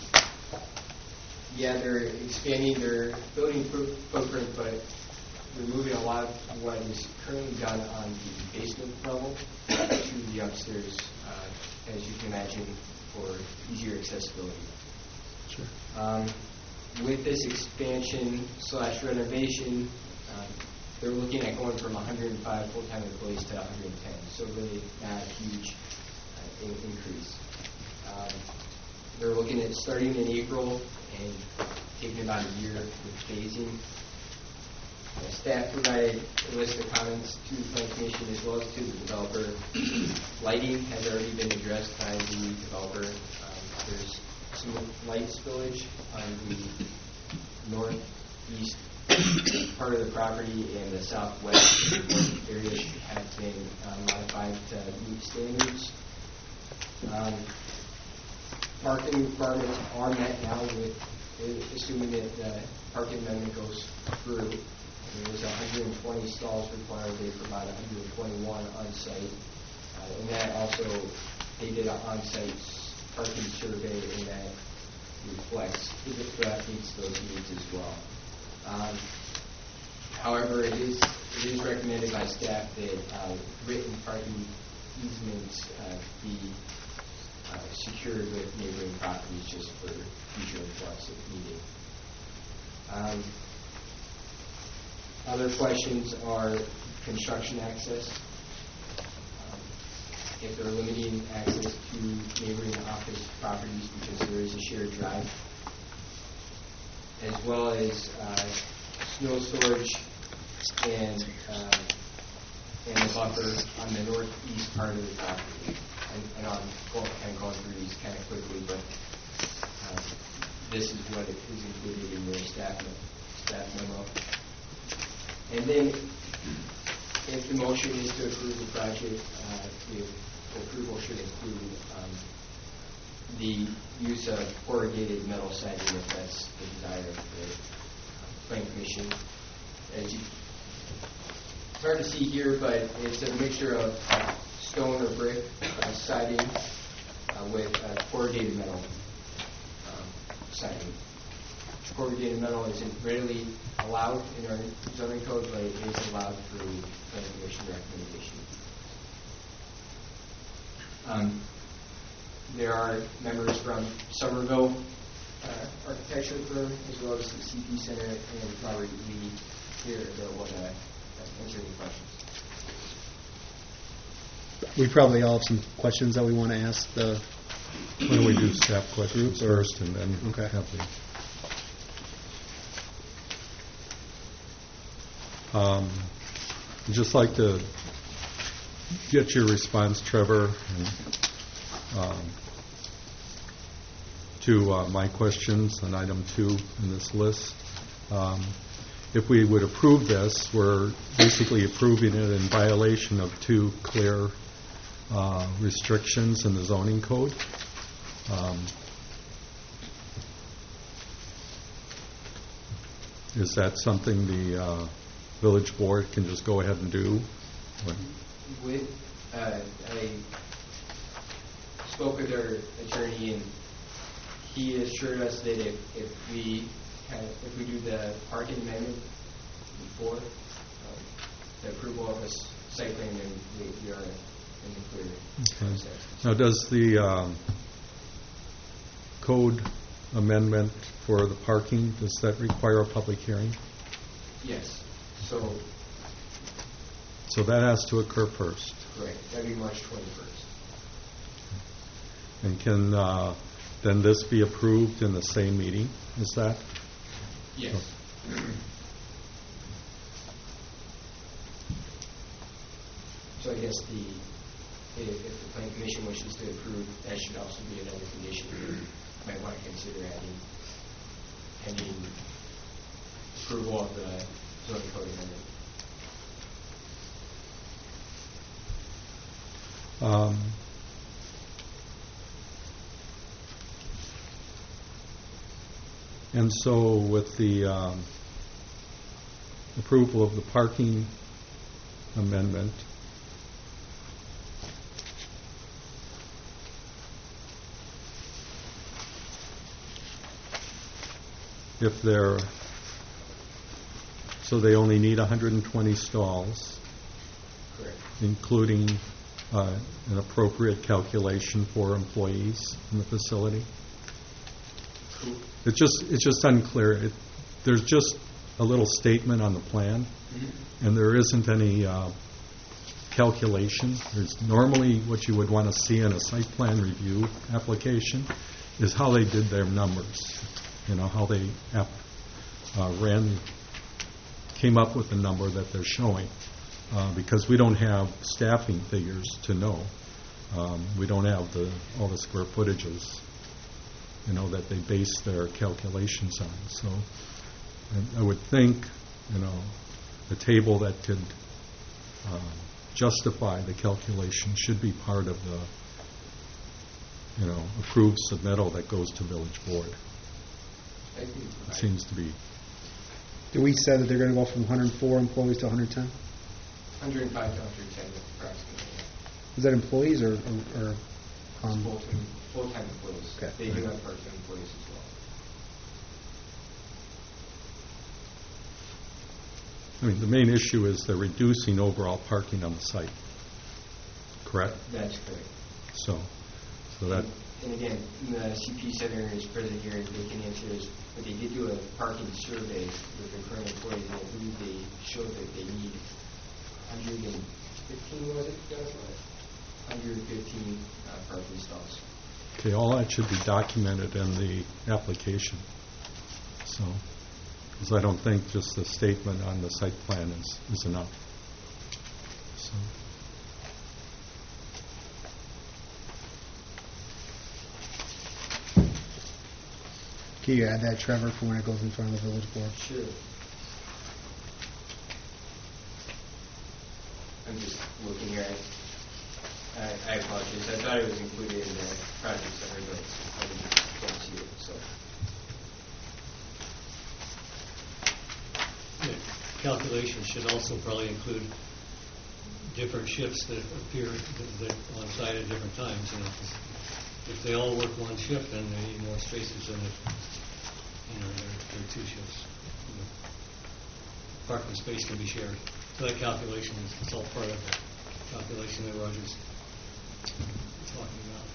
they're expanding their building footprint, but removing a lot of what is currently done on the basement level to the upstairs, as you can imagine, for easier accessibility. sure. With this expansion/renovation, they're looking at going from 105 full-time employees to 110, so really not a huge increase. They're looking at starting in April and taking about a year with phasing. Staff provided a list of comments to the Plan Commission as well as to the developer. Lighting has already been addressed by the developer. There's some light spillage on the northeast part of the property, and the southwest areas have been modified to meet standards. Parking requirements are met now, with assuming that the parking amendment goes through. There was 120 stalls required. They provide 121 on site, and that also they did an on-site parking survey, and that reflects that meets those needs as well. However, it is recommended by staff that written parking easements be secured with neighboring properties just for future influx if needed. Other questions are construction access. If they're limiting access to neighboring office properties because there is a shared drive, as well as snow storage and the buffer on the northeast part of the property. I know I'm going through these kind of quickly, but this is what is included in your staff memo. And then, if the motion is to approve the project, the approval should include the use of corrugated metal siding if that's the desire of the Plan Commission. It's hard to see here, but it's a mixture of stone or brick siding with corrugated metal siding. Corrugated metal isn't readily allowed in our zoning code, but it is allowed through Plan Commission recommendation. There are members from Somerville Architecture Firm, as well as the CP Center and Robert Lee here that will answer any questions. We probably all have some questions that we want to ask the. Why don't we do staff questions first and then Okay. have the. I'd just like to get your response, Trevor, to my questions on item 2 in this list. If we would approve this, we're basically approving it in violation of 2 clear restrictions in the zoning code. Is that something the village board can just go ahead and do? I spoke with our attorney, and he assured us that if we do the parking amendment before the approval of the site plan, then we are in the clear Okay. process. Now, does the code amendment for the parking, does that require a public hearing? Yes. So, So that has to occur first. correct. That'd be March 21st. And can then this be approved in the same meeting? Is that? Yes. So I guess if the plan commission wishes to approve, that should also be another condition you might want to consider adding pending approval of the zoning code amendment. And so with the approval of the parking amendment, if they're, so they only need 120 stalls, Correct. including an appropriate calculation for employees in the facility? Cool. It's just unclear. There's just a little statement on the plan, Mm-hmm. and there isn't any calculation. There's normally what you would want to see in a site plan review application is how they did their numbers, how they came up with the number that they're showing, because we don't have staffing figures to know. We don't have all the square footages that they base their calculations on. So I would think, the table that could justify the calculation should be part of the, approved submittal that goes to village board. I think It seems to be. Do we say that they're going to go from 104 employees to 110? 105 to 110 approximately. Is that employees or Full-time employees. Okay. They do have part-time employees as well. I mean, the main issue is they're reducing overall parking on the site, correct? That's correct. So that, And again, the CP Center is present here, and they can answer this, but they did do a parking survey with their current employees, and I believe they showed that they need 115, was it, Jennifer? 115 parking stalls. okay, all that should be documented in the application. So, because I don't think just the statement on the site plan is enough. So. can you add that, Trevor, for when it goes in front of the village board? Sure. I'm just looking here. I apologize. I thought it was included in the project summary, but I didn't see it. So. The calculation should also probably include different shifts that appear that on site at different times. If they all work one shift, then they need more spaces than if there are two shifts. Parking space can be shared. So that calculation is all part of the calculation that Roger's talking about.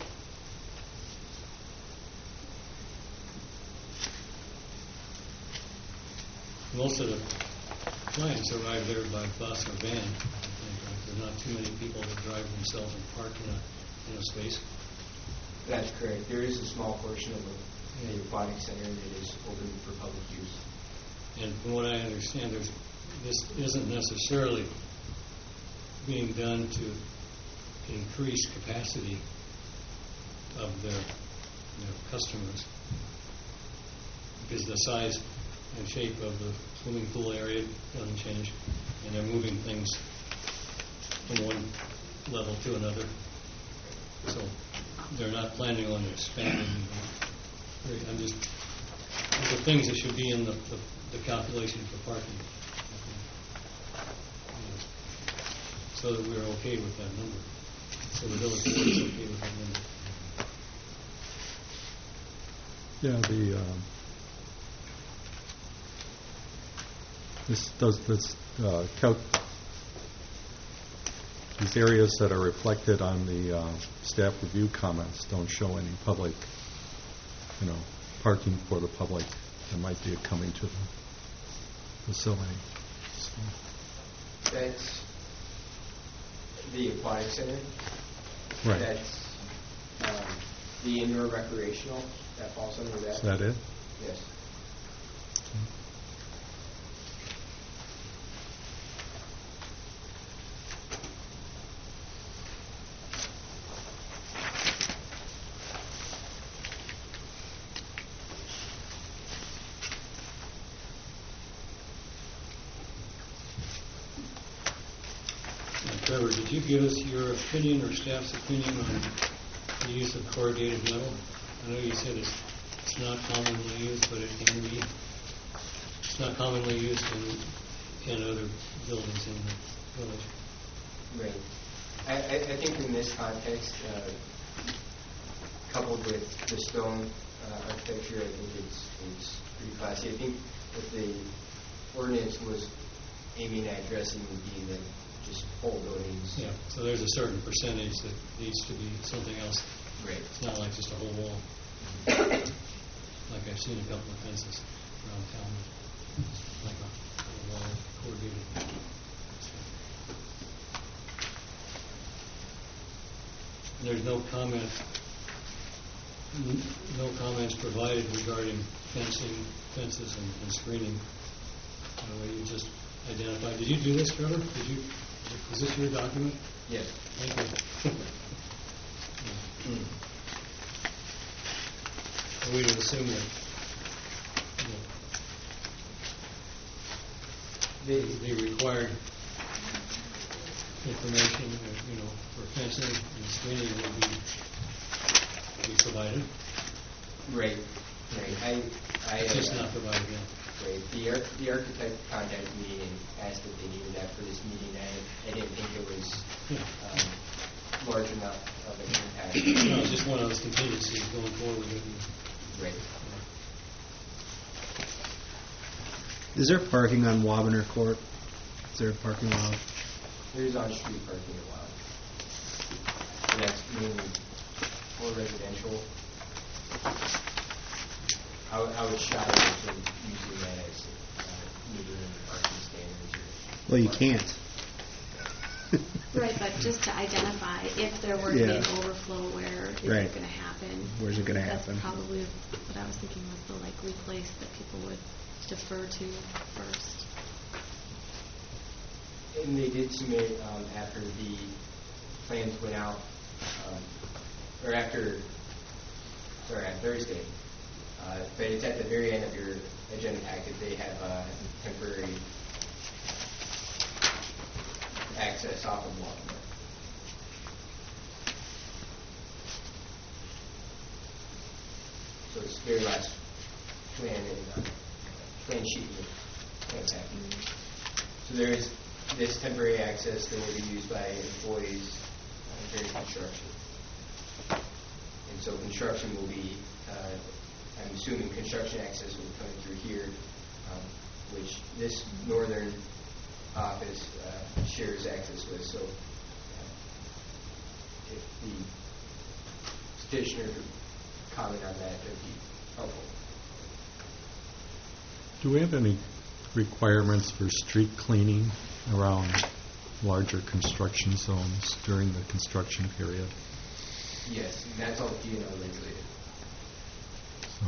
Most of the clients arrive there by bus or van. There are not too many people that drive themselves and park in a space. That's correct. There is a small portion of the aquatic center that is open for public use. And from what I understand, this isn't necessarily being done to increase capacity of their customers, because the size and shape of the swimming pool area doesn't change, and they're moving things from one level to another. So they're not planning on expanding. I'm just, the things that should be in the calculation for parking, so that we're okay with that number. So the village board is okay with that number. Yeah, these areas that are reflected on the staff review comments don't show any public, parking for the public that might be coming to the facility. So. That's the aquatic center. Right. That's the indoor recreational. That falls under that. Is that it? Yes. Trevor, did you give us your opinion or staff's opinion on the use of corrugated metal? I know you said it's not commonly used, but it can be. It's not commonly used in other buildings in the village. Right. I think in this context, coupled with the stone architecture, I think it's pretty classy. I think what the ordinance was aiming at addressing would be the just whole buildings. Yeah, so there's a certain percentage that needs to be something else. Right. It's not like just a whole wall. Like I've seen a couple of fences around town, like a whole wall corrugated. And there's no comments provided regarding fences and screening. You just identified. Did you do this, Trevor? Is this your document? Yes. Thank you. We would assume that the required information, for fencing and screening will be provided. Right. It's just not provided yet. Right. The architect contacted me and asked if they needed that for this meeting. I didn't think it was large enough of an impact. No, it's just one of those contingencies going forward. Right. Is there parking on Wabaner Court? Is there a parking lot? There's on-street parking allowed. And that's mainly for residential. I would shy away from using that as meeting parking standards. Well, you can't. Right, but just to identify if there were to be an overflow, where is it going to happen? Where's it going to happen? That's probably what I was thinking was the likely place that people would defer to first. And they did submit after the plans went out, or on Thursday. But it's at the very end of your agenda packet. They have temporary access off of Wabaner. So it's the very last plan and plan sheet in the plan packet. So there is this temporary access that will be used by employees during construction. And so construction will be, I'm assuming construction access will be coming through here, which this northern office shares access with. So if the petitioner could comment on that, that would be helpful. Do we have any requirements for street cleaning around larger construction zones during the construction period? Yes, and that's all DNR regulated. So.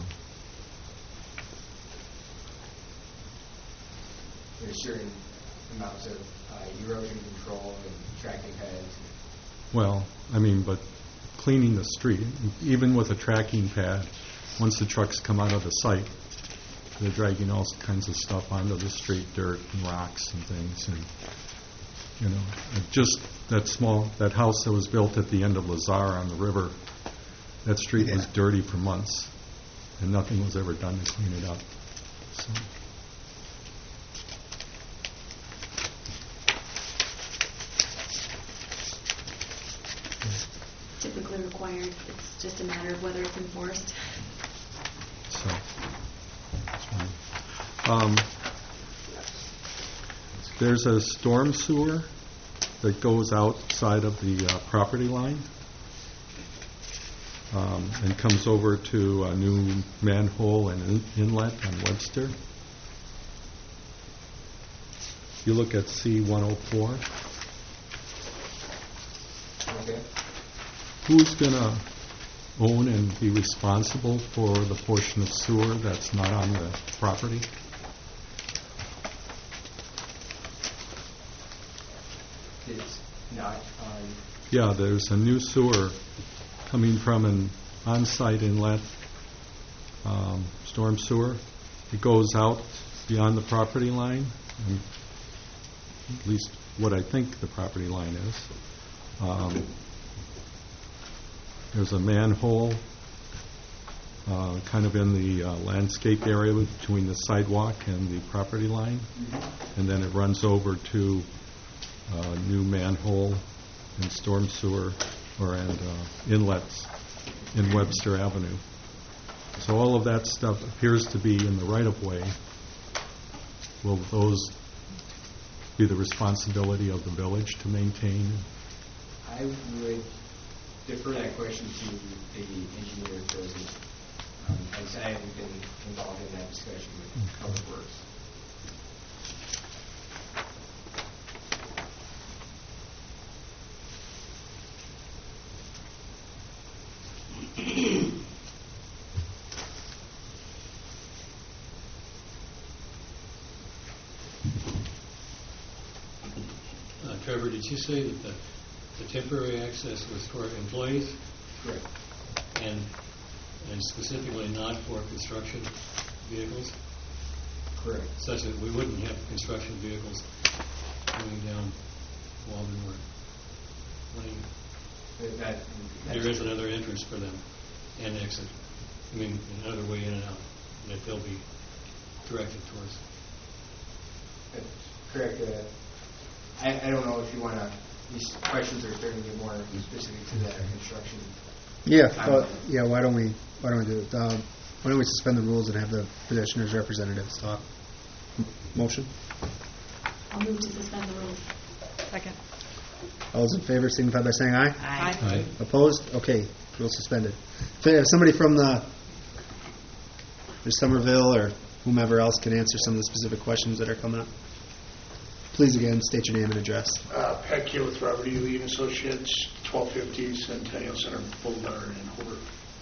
There's certain amounts of erosion control and tracking pads. Well, but cleaning the street, even with a tracking pad, once the trucks come out of the site, they're dragging all kinds of stuff onto the street, dirt and rocks and things, and just that house that was built at the end of Lazar on the river, that street was dirty for months, and nothing was ever done to clean it up. So. Typically required. It's just a matter of whether it's enforced. So, that's fine. There's a storm sewer that goes outside of the property line and comes over to a new manhole and inlet on Webster. You look at C-104. Okay. Who's going to own and be responsible for the portion of sewer that's not on the property? It's not on. Yeah, there's a new sewer coming from an on-site inlet, storm sewer. It goes out beyond the property line, and at least what I think the property line is. There's a manhole kind of in the landscape area between the sidewalk and the property line, and then it runs over to new manhole and storm sewer and inlets in Webster Avenue. So all of that stuff appears to be in the right-of-way. Will those be the responsibility of the village to maintain? I would defer that question to the engineer because, as I haven't been involved in that discussion with Public Works. Trevor, did you say that the temporary access was for employees? Correct. And specifically not for construction vehicles? Correct. Such that we wouldn't have construction vehicles going down Walden Lane? There is another entrance for them and exit. I mean, another way in and out that they'll be directed towards. That's correct. I don't know if you want to, these questions are starting to get more specific to that construction. Yeah, why don't we do it? Why don't we suspend the rules and have the petitioner's representatives talk? Motion? I'll move to suspend the rules. Second. All those in favor signify by saying aye. Aye. Opposed? Okay, rules suspended. If somebody from the Somerville or whomever else can answer some of the specific questions that are coming up. Please again, state your name and address. Pat Keel with Robert E. Lee and Associates, 1250 Centennial Center Boulevard in Hobart.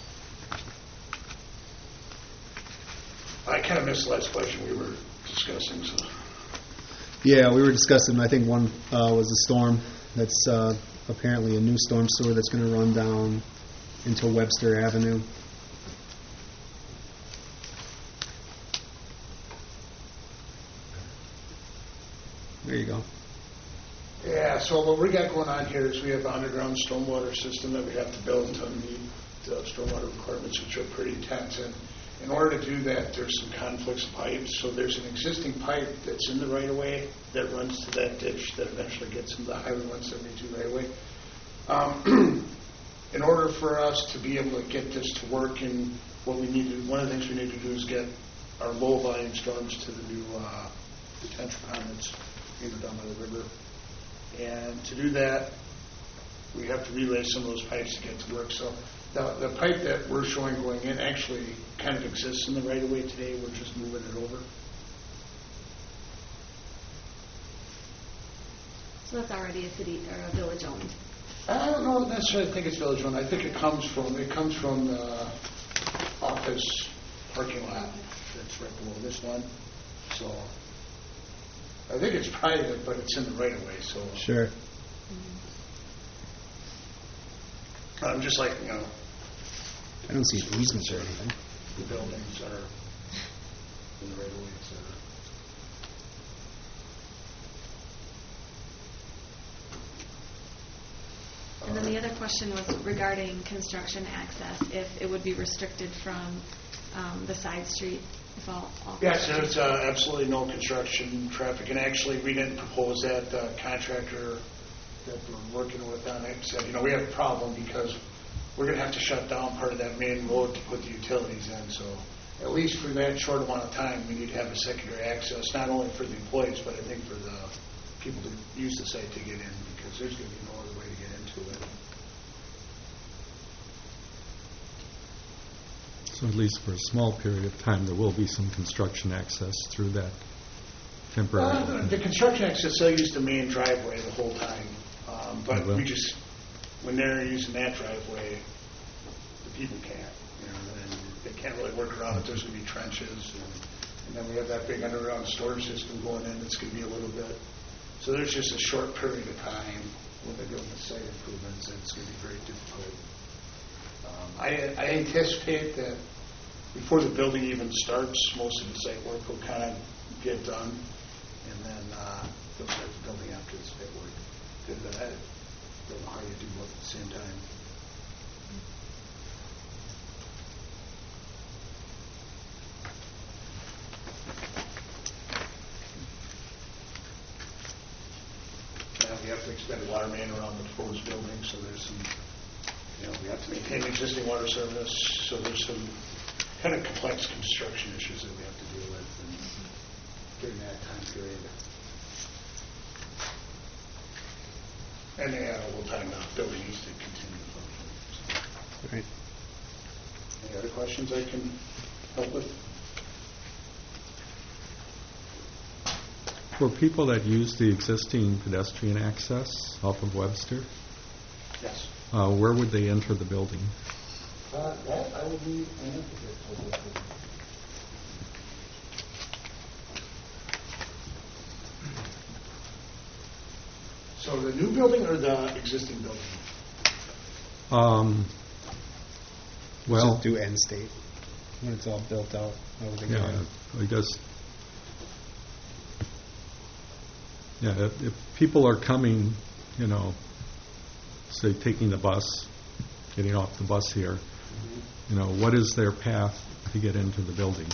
I kind of missed the last question we were discussing. So. Yeah, we were discussing, I think one was a storm that's apparently a new storm sewer that's going to run down into Webster Avenue. There you go. Yeah, so what we got going on here is we have an underground stormwater system that we have to build to meet the stormwater requirements, which are pretty intense. And in order to do that, there's some conflicts of pipes. So there's an existing pipe that's in the right-of-way that runs to that ditch that eventually gets into the Highway 172 right-of-way. In order for us to be able to get this to work, and what we need to, one of the things we need to do is get our low-volume storms to the new detention pond that's down by the river. And to do that, we have to relay some of those pipes to get to work. So the pipe that we're showing going in actually kind of exists in the right-of-way today. We're just moving it over. So that's already a city or a village owned? I don't know necessarily think it's village owned. I think it comes from the office parking lot that's right below this one. So I think it's private, but it's in the right-of-way. So sure. I'm just like, I don't see easements or anything. The buildings are in the right-of-way, etc. And then the other question was regarding construction access, if it would be restricted from the side street, if all Yes, there's absolutely no construction traffic, and actually we didn't propose that. The contractor that we're working with on it said, we have a problem because we're going to have to shut down part of that main road to put the utilities in, so at least for that short amount of time, we need to have a secondary access, not only for the employees, but I think for the people to use the site to get in, because because there's going to be no other way to get into it. So at least for a small period of time, there will be some construction access through that temporary. The construction access, they'll use the main driveway the whole time. But will. we just, when they're using that driveway, the people can't. And they can't really work around it. There's going to be trenches. And then we have that big underground storage system going in. It's going to be a little bit. So there's just a short period of time when they're doing the site improvements, and it's going to be very difficult. I anticipate that before the building even starts, most of the site work will kind of get done, and then they'll start the building after the site work. Because I don't know how you do both at the same time. Now we have to extend the water main around the proposed building, so there's some, we have to maintain existing water service, so there's some kind of complex construction issues that we have to deal with during that time period. And they had a little time the building needs to continue to function. So. Right. Any other questions I can help with? For people that use the existing pedestrian access off of Webster, Yes. Where would they enter the building? That I would need an individual. So the new building or the existing building? Well, Just do end state when it's all built out. How would they go yeah, in? I guess. Yeah, if people are coming, say taking the bus, getting off the bus here, what is their path to get into the building?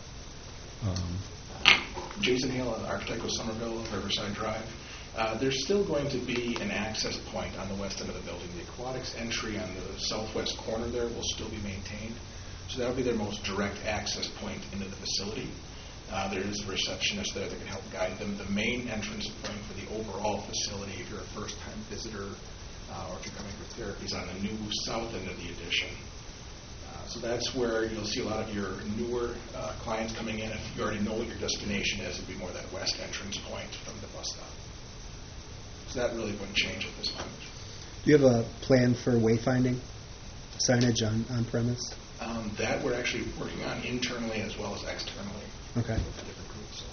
Jason Hale, architect with Somerville, Riverside Drive. There's still going to be an access point on the west end of the building. The aquatics entry on the southwest corner there will still be maintained. So that'll be their most direct access point into the facility. There is a receptionist there that can help guide them. The main entrance point for the overall facility, if you're a first-time visitor or if you're coming for therapy, is on the new south end of the addition. So that's where you'll see a lot of your newer clients coming in. If you already know what your destination is, it'll be more that west entrance point from the bus stop. So that really wouldn't change at this point. Do you have a plan for wayfinding signage on premise? That we're actually working on internally as well as externally. Okay. With the different groups.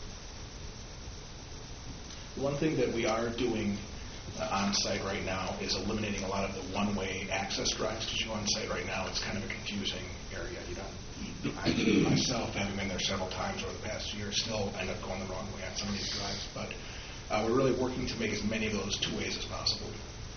One thing that we are doing on site right now is eliminating a lot of the one-way access drives, because you go on site right now, it's kind of a confusing area. I myself, having been there several times over the past year, still end up going the wrong way on some of these drives. But we're really working to make as many of those two ways as possible.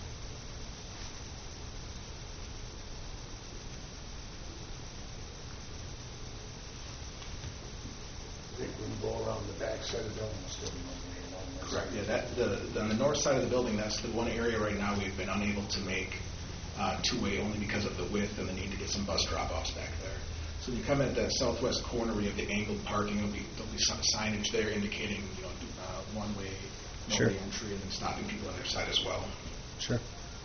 I think when you go around the back side of the building, it's still be one way along that Correct. side. Yeah, on the north side of the building, that's the one area right now we've been unable to make two-way only because of the width and the need to get some bus drop-offs back there. So when you come at that southwest corner where you have the angled parking, there'll be some signage there indicating one-way, no-way entry, and then stopping people on their side as well. Sure.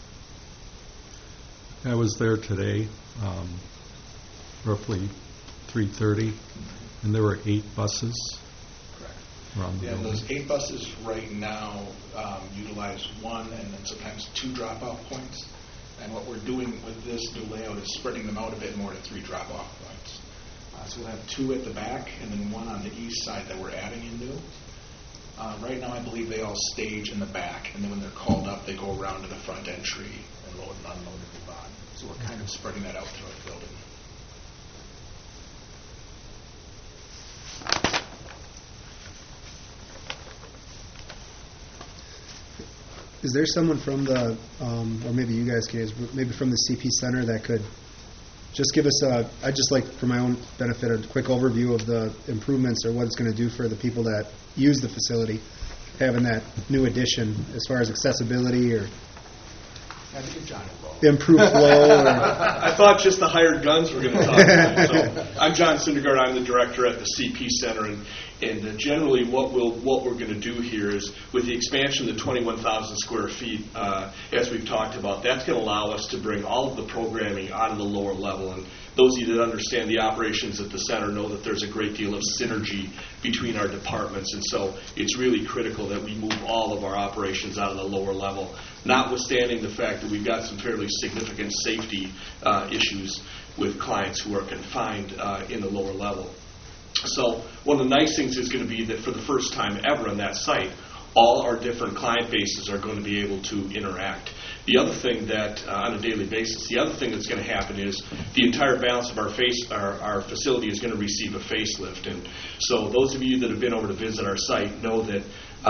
I was there today, roughly 3:30, and there were 8 buses. Correct. Around the building. Those 8 buses right now utilize one and then sometimes 2 drop-off points. And what we're doing with this new layout is spreading them out a bit more to 3 drop-off points. So we'll have 2 at the back and then 1 on the east side that we're adding in new. Right now, I believe they all stage in the back, and then when they're called up, they go around to the front entry and load and unload and move on. So we're kind of spreading that out throughout the building. Is there someone from the, or maybe you guys can, maybe from the CP Center that could just give us I'd just like, for my own benefit, a quick overview of the improvements or what it's going to do for the people that use the facility, having that new addition as far as accessibility or I have to give John involved. The improved flow? Or? I thought just the hired guns were going to talk tonight. So I'm John Syndergaard. I'm the director at the CP Center, and generally what we're going to do here is with the expansion of the 21,000 square feet, as we've talked about, that's going to allow us to bring all of the programming onto the lower level. And those of you that understand the operations at the center know that there's a great deal of synergy between our departments, and so it's really critical that we move all of our operations out of the lower level, notwithstanding the fact that we've got some fairly significant safety issues with clients who are confined in the lower level. So one of the nice things is going to be that for the first time ever on that site, all our different client bases are going to be able to interact. The other thing that, on a daily basis, the other thing that's going to happen is the entire balance of our facility is going to receive a facelift. And so those of you that have been over to visit our site know that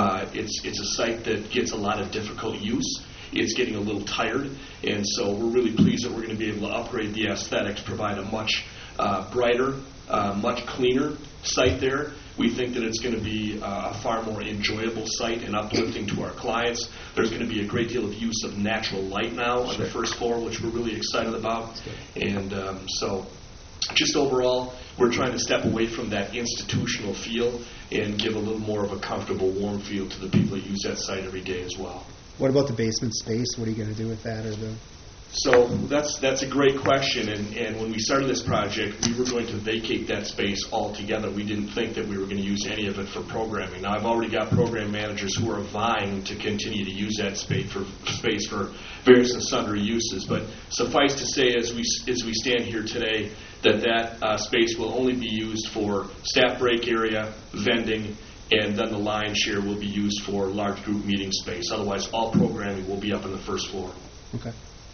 it's a site that gets a lot of difficult use. It's getting a little tired, and so we're really pleased that we're going to be able to upgrade the aesthetics, provide a much brighter, much cleaner site there. We think that it's going to be a far more enjoyable site and uplifting to our clients. There's going to be a great deal of use of natural light now on the first floor, which we're really excited about. And so just overall, we're trying to step away from that institutional feel and give a little more of a comfortable, warm feel to the people that use that site every day as well. What about the basement space? What are you going to do with that? So that's a great question, and when we started this project, we were going to vacate that space altogether. We didn't think that we were going to use any of it for programming. Now, I've already got program managers who are vying to continue to use that space for various and sundry uses, but suffice to say, as we stand here today, that space will only be used for staff break area, vending, and then the lion's share will be used for large group meeting space. Otherwise, all programming will be up on the first floor. Okay.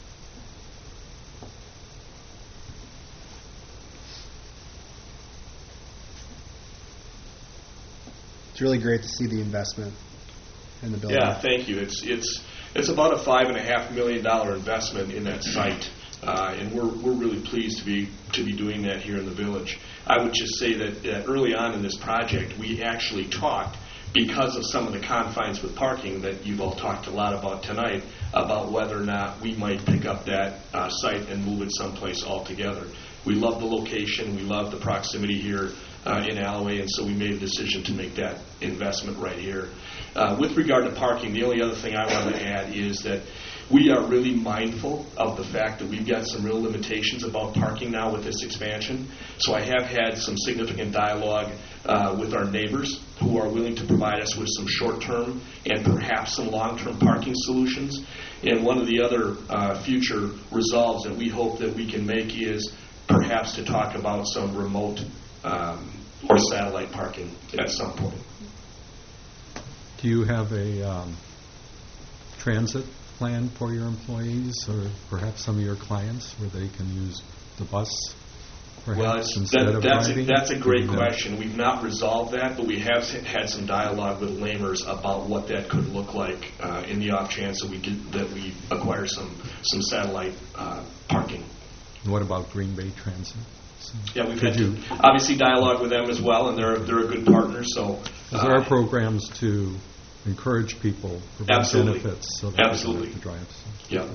It's really great to see the investment in the building. Yeah, thank you. It's about a $5.5 million investment in that site, and we're really pleased to be doing that here in the village. I would just say that early on in this project, we actually talked, because of some of the confines with parking that you've all talked a lot about tonight, about whether or not we might pick up that site and move it someplace altogether. We love the location. We love the proximity here in Alloway, and so we made a decision to make that investment right here. With regard to parking, the only other thing I want to add is that we are really mindful of the fact that we've got some real limitations about parking now with this expansion. So I have had some significant dialogue with our neighbors who are willing to provide us with some short-term and perhaps some long-term parking solutions. And one of the other future resolves that we hope that we can make is perhaps to talk about some remote or satellite parking at some point. Do you have a transit plan for your employees or perhaps some of your clients where they can use the bus perhaps instead of driving? That's a great question. We've not resolved that, but we have had some dialogue with Lamers about what that could look like in the off chance that we acquire some satellite parking. And what about Green Bay Transit? Yeah, we've had obviously dialogue with them as well, and they're a good partner. So there are programs to encourage people, provide benefits, so that they don't have to drive. So. Yeah.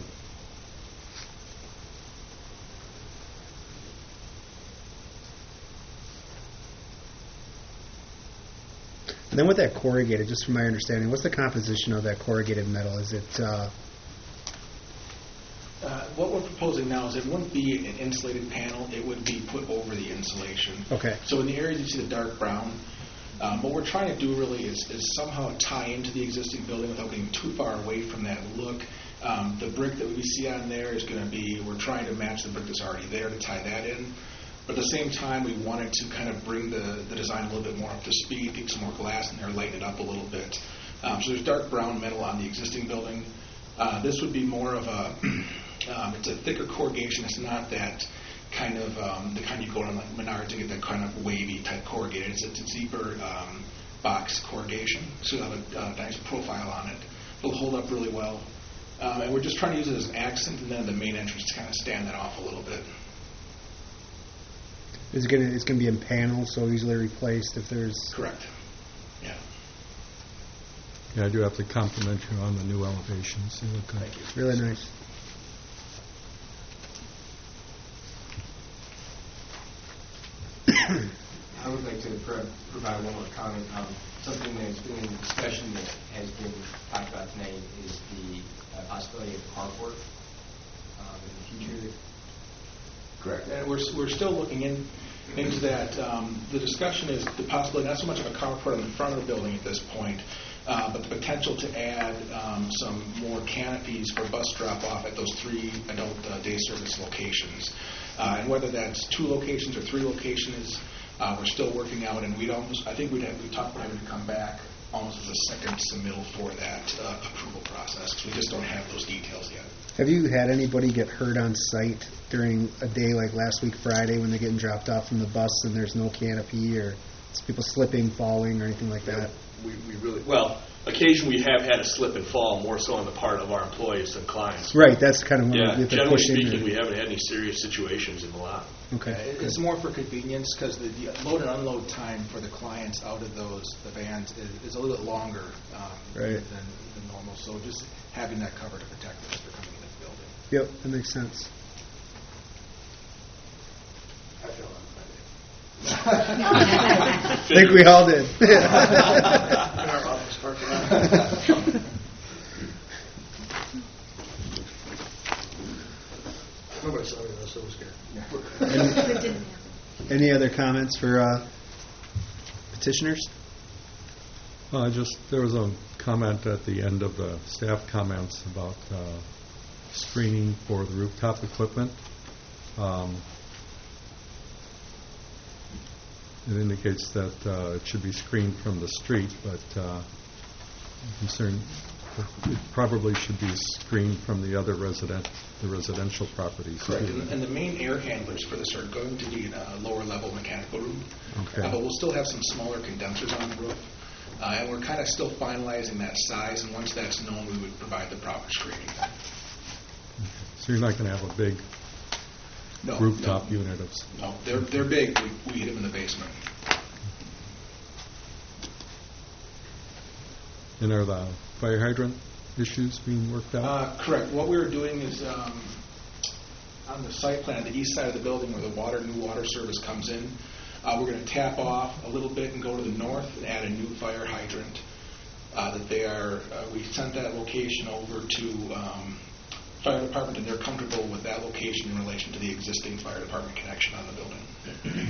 And then with that corrugated, just from my understanding, what's the composition of that corrugated metal? Is it what we're proposing now is it wouldn't be an insulated panel. It would be put over the insulation. Okay. So in the areas you see the dark brown, what we're trying to do really is somehow tie into the existing building without getting too far away from that look. The brick that we see on there is going to be, we're trying to match the brick that's already there to tie that in. But at the same time, we wanted to kind of bring the design a little bit more up to speed, get some more glass in there, lighten it up a little bit. So there's dark brown metal on the existing building. This would be more of a, it's a thicker corrugation. It's not that kind of, the kind you go on like Menards and get that kind of wavy type corrugated. It's a deeper box corrugation, so it'll have a nice profile on it. It'll hold up really well. And we're just trying to use it as an accent and then the main entrance to kind of stand that off a little bit. It's gonna be in panels, so easily replaced if there's... Correct. Yeah. Yeah, I do have to compliment you on the new elevations. They look good. Thank you. Really nice. provide one more comment. Something that's been in discussion that has been talked about tonight is the possibility of carport in the future. Correct. And we're still looking into that. The discussion is the possibility, not so much of a carport on the front of the building at this point, but the potential to add some more canopies for bus drop-off at those 3 adult day service locations. And whether that's 2 locations or 3 locations, we're still working out, and we talked about having to come back almost as a second submittal for that approval process, because we just don't have those details yet. Have you had anybody get hurt on site during a day like last week Friday when they're getting dropped off from the bus and there's no canopy, or people slipping, falling, or anything like that? We really, well, occasionally we have had a slip and fall, more so on the part of our employees than clients. Right, that's kind of yeah. what we Generally speaking, we haven't had any serious situations in the lot. Okay. It's more for convenience, because the load and unload time for the clients out of the vans is a little bit longer than normal. So just having that cover to protect them as they're coming into the building. Yep, that makes sense. I feel I think we all did. in our office parking lot. Nobody saw me, I was so scared. Any other comments for petitioners? There was a comment at the end of the staff comments about screening for the rooftop equipment. It indicates that it should be screened from the street, but I'm concerned it probably should be screened from the other residential properties. Correct. And the main air handlers for this are going to be in a lower level mechanical room. Okay. But we'll still have some smaller condensers on the roof. And we're kind of still finalizing that size, and once that's known, we would provide the proper screening. So you're not going to have a big rooftop unit of... No, they're big. We hit them in the basement. And are the fire hydrant issues being worked out? Correct. What we were doing is on the site plan, the east side of the building where the new water service comes in, we're going to tap off a little bit and go to the north and add a new fire hydrant. We sent that location over to fire department, and they're comfortable with that location in relation to the existing fire department connection on the building.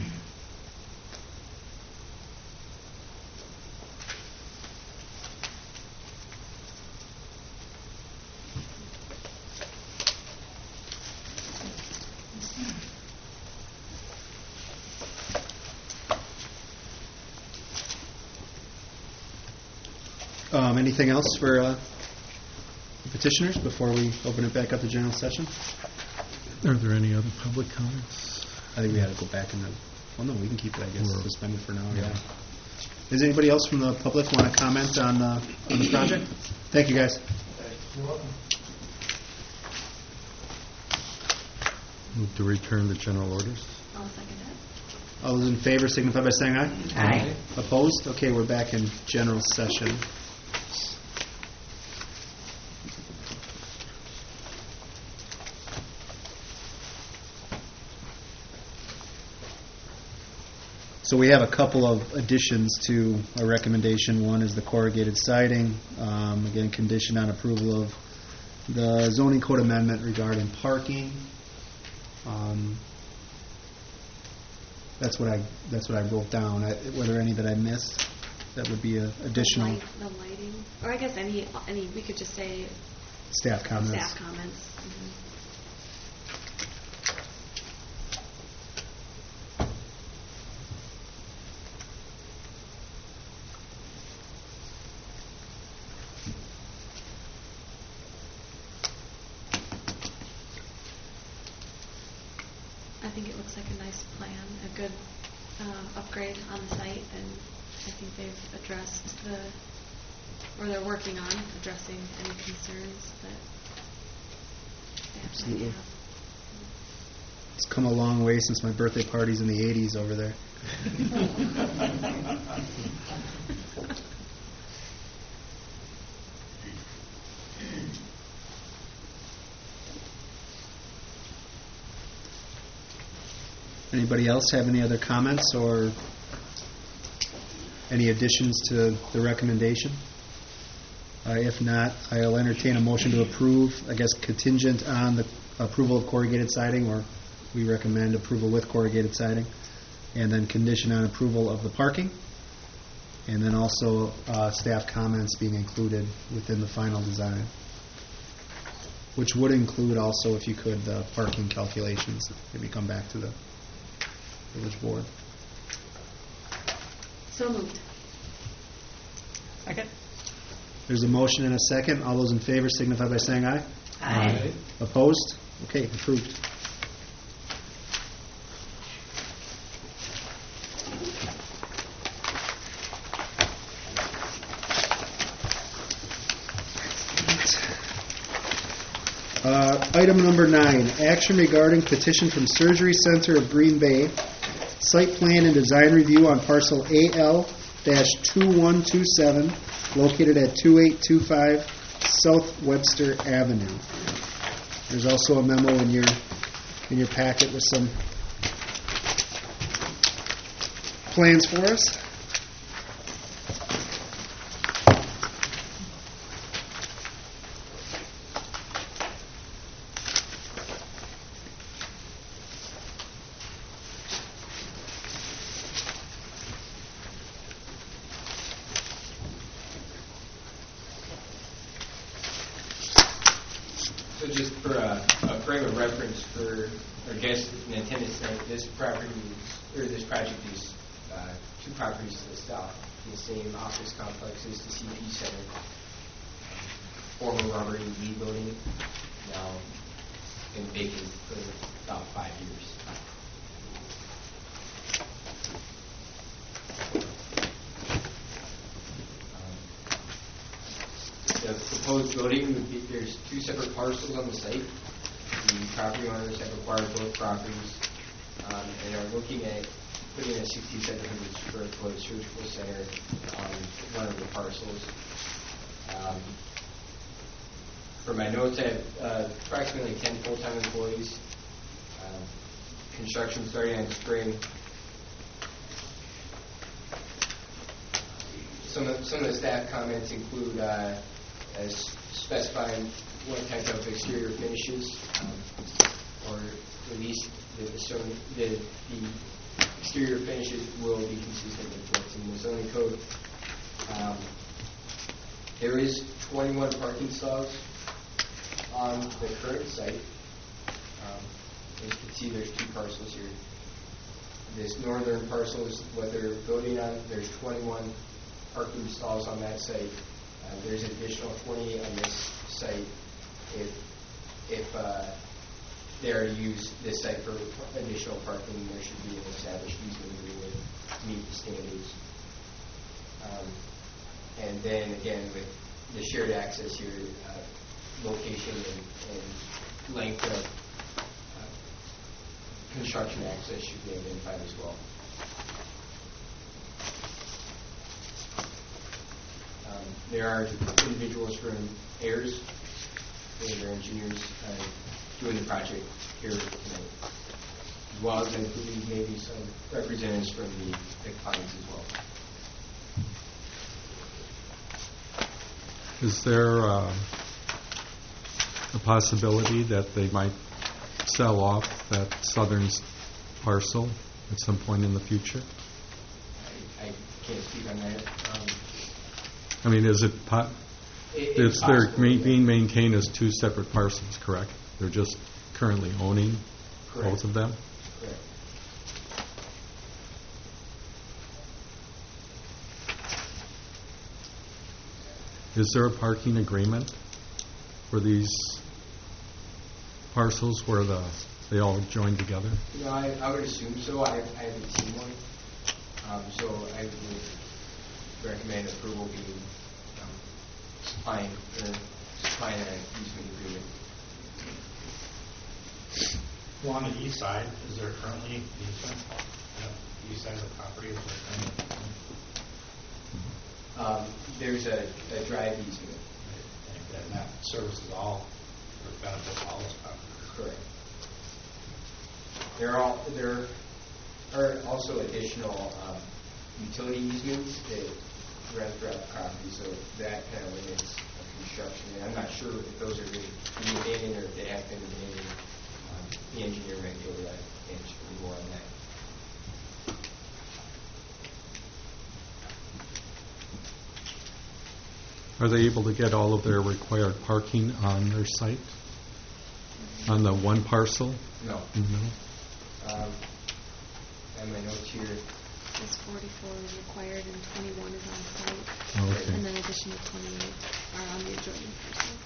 Anything else for the petitioners before we open it back up to general session? Are there any other public comments? I think we had to go back and well, no, we can keep it, I guess, suspended for now. Yeah. Does anybody else from the public want to comment on the project? Thank you, guys. You're welcome. Move to return to general orders. I'll second it. All those in favor signify by saying aye. Aye. Opposed? Okay, we're back in general session. So we have a couple of additions to our recommendation. One is the corrugated siding. Again, conditioned on approval of the zoning code amendment regarding parking. That's what I wrote down. Were there any that I missed? That would be additional. The lighting, or I guess any. We could just say staff comments. Staff comments. Mm-hmm. I think it looks like a nice plan, a good upgrade on the site, and I think they've addressed they're working on addressing any concerns that staff might have. It's come a long way since my birthday parties in the 80s over there. Anybody else have any other comments or Any additions to the recommendation? If not, I'll entertain a motion to approve, I guess contingent on the approval of corrugated siding, or we recommend approval with corrugated siding, and then condition on approval of the parking, and then also staff comments being included within the final design, which would include also, if you could, the parking calculations. Maybe come back to the village board. So moved. Second. There's a motion and a second. All those in favor signify by saying aye. Aye. Opposed? Okay, approved. Item number 9, action regarding petition from Surgery Center of Green Bay, site plan and design review on parcel AL-2127, located at 2825 South Webster Avenue. There's also a memo in your packet with some plans for us. So just for a frame of reference for our guests in attendance tonight, this project is 2 properties to the south in the same office complex as the CP Center. Former Robert E. Lee building, now been vacant for about 5 years. The proposed building would be, there's 2 separate parcels on the site. The property owners have acquired both properties and are looking at putting a 6,700 square foot surgical center on one of the parcels. For my notes, I have approximately 10 full-time employees. Construction starting in spring. Some of the staff comments include as specifying what type of exterior finishes, or at least the exterior finishes will be consistent with what's in the zoning code. There is 21 parking stalls on the current site. As you can see, there's 2 parcels here. This northern parcel is what they're building on. There's 21 parking stalls on that site. There's an additional 28 on this site if they are to use this site for additional parking. There should be an established easement agreement to meet the standards. And then again, with the shared access here, location and length of construction access should be identified as well. There are individuals from AIRS, their engineers, doing the project here tonight, as well as including maybe some representatives from the clients as well. Is there a possibility that they might sell off that southern parcel at some point in the future? I can't speak on that. I mean, is they're being maintained as 2 separate parcels, correct? They're just currently owning both of them? Correct. Is there a parking agreement for these parcels where they all join together? You know, I would assume so. I haven't seen one. So I would recommend approval being supplying an easement agreement. Well, on the east side, is there currently easement? The east side of the property, is there currently? There's a drive easement. And that services all, or benefits all those properties. Correct. There are also additional utility easements that run throughout the property, so that kind of limits construction. And I'm not sure if those are going to be abandoned or if they have been abandoned. The engineer might be able to answer more on that. Are they able to get all of their required parking on their site? On the one parcel? No. No? And my notes here. It's 44 is required and 21 is on site. Oh, okay. And then additional 28 are on the adjoining parcel.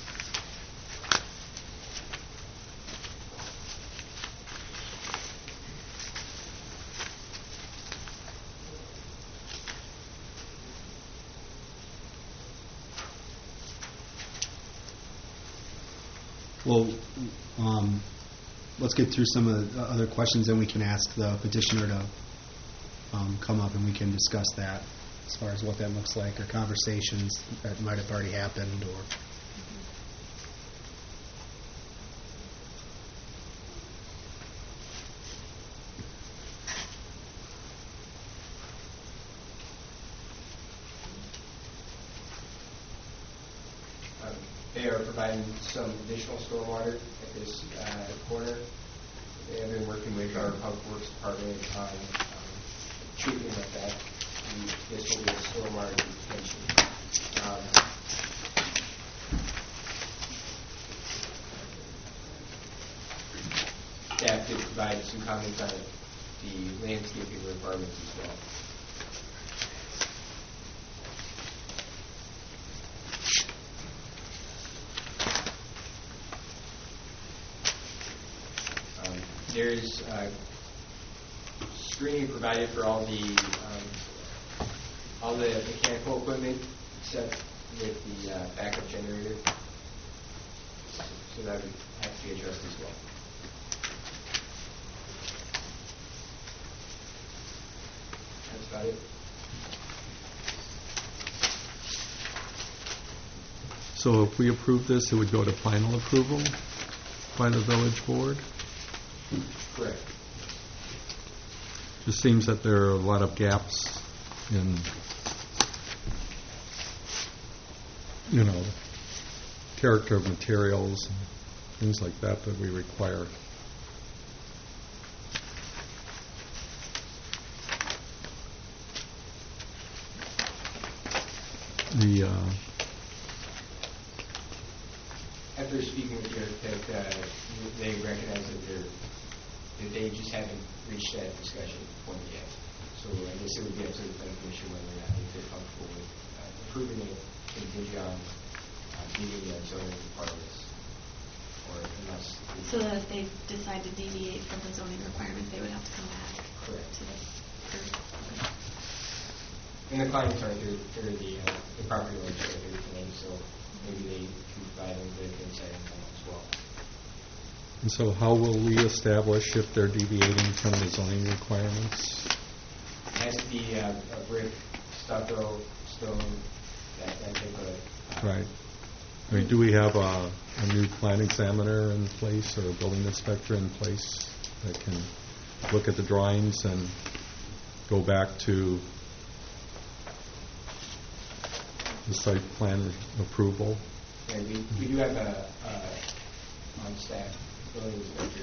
Well, let's get through some of the other questions, and we can ask the petitioner to come up and we can discuss that as far as what that looks like or conversations that might have already happened or... They are providing some additional stormwater at this corner. They have been working with our Public Works Department on treatment of that. And this will be a stormwater detention. Staff did provide some comments on the landscaping requirements as well. There's screening provided for all the mechanical equipment except with the backup generator, so that would have to be addressed as well. That's about it. So if we approve this, it would go to final approval by the village board? Correct. Just seems that there are a lot of gaps in, character of materials and things like that that we require. After speaking with the architect, they recognize that they just haven't reached that discussion point yet. So I guess it would be up to the planning commission whether or not they're comfortable with approving it contingent on meeting the zoning requirements, or unless. So that if they decide to deviate from the zoning requirements, they would have to come back. Correct. To this. And the clients aren't here, the property owners are here today, so maybe they can provide a bit of insight on that as well. And so how will we establish if they're deviating from the zoning requirements? It has to be a brick, stucco, stone, that type of... Right. I mean, do we have a new plan examiner in place or a building inspector in place that can look at the drawings and go back to the site plan approval? Yeah, we do have a on-staff building inspector.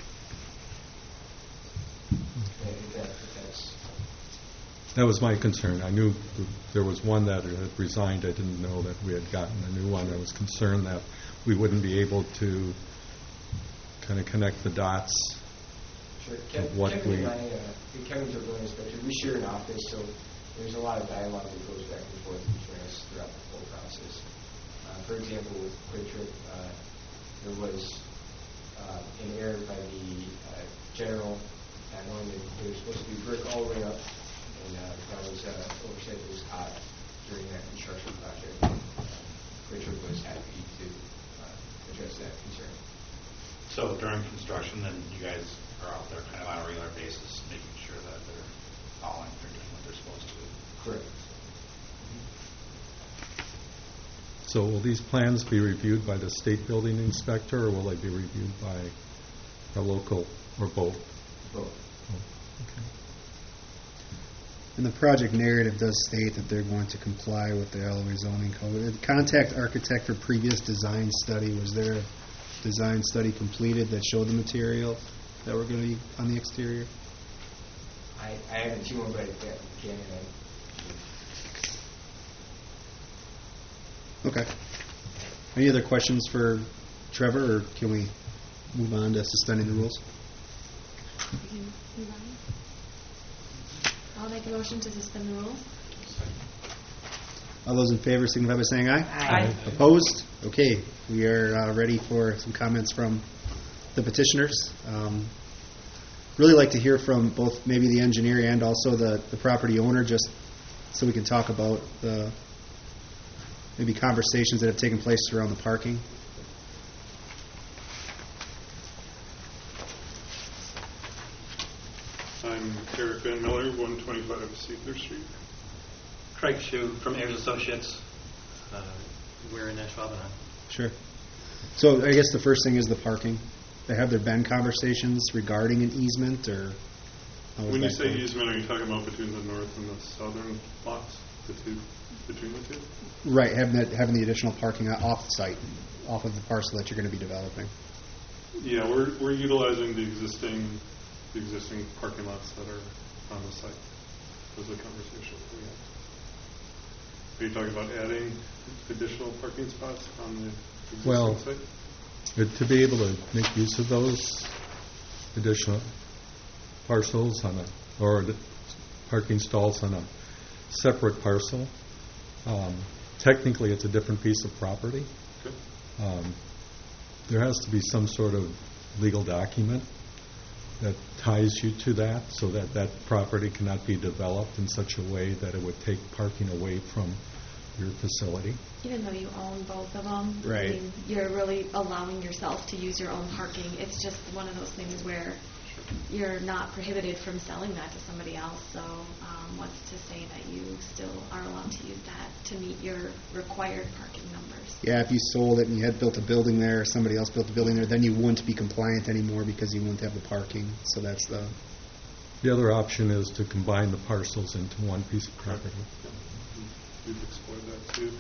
That was my concern. I knew there was one that had resigned. I didn't know that we had gotten a new one. I was concerned that we wouldn't be able to kind of connect the dots. Sure. Kevin's our building inspector. We share an office, so there's a lot of dialogue that goes back and forth between us throughout the whole process. For example, with Quick Trip, there was an error by the general knowing that there was supposed to be brick all the way up, and that was oversight that was caught during that construction project. Quick Trip was happy to address that concern. So during construction, then you guys are out there kind of on a regular basis, making sure that they're following, they're doing what they're supposed to. Correct. So will these plans be reviewed by the state building inspector, or will they be reviewed by a local, or both? Both. Oh, okay. And the project narrative does state that they're going to comply with the Illinois zoning code. Contact architect for previous design study. Was there a design study completed that showed the material that were going to be on the exterior? I haven't seen one, but yeah, can. Okay. Any other questions for Trevor, or can we move on to suspending the rules? We can move on. I'll make a motion to suspend the rules. All those in favor signify by saying aye. Aye. Opposed? Okay, we are ready for some comments from the petitioners. Really like to hear from both maybe the engineer and also the property owner, just so we can talk about the maybe conversations that have taken place around the parking. I'm Eric Van Miller, 125 Seethler Street. Craig Shue from Ayers Associates. We're in Ashwaubenon. Sure. So I guess the first thing is the parking. Have there been conversations regarding an easement, or how is When you that say going? easement, are you talking about between the north and the southern lots, between the two? Right, having the additional parking off-site, off of the parcel that you're going to be developing. Yeah, we're utilizing the existing parking lots that are on the site. Was the conversation we had. Are you talking about adding additional parking spots on the existing site? To be able to make use of those additional parcels or the parking stalls on a separate parcel, technically it's a different piece of property. Okay. There has to be some sort of legal document that ties you to that, so that that property cannot be developed in such a way that it would take parking away from your facility. Even though you own both of them, Right. I mean, you're really allowing yourself to use your own parking. It's just one of those things where you're not prohibited from selling that to somebody else. So what's to say that you still are allowed to use that to meet your required parking numbers? Yeah, if you sold it and you had built a building there, or somebody else built a building there, then you wouldn't be compliant anymore because you wouldn't have the parking. So that's the... The other option is to combine the parcels into one piece of property. We've explored that too.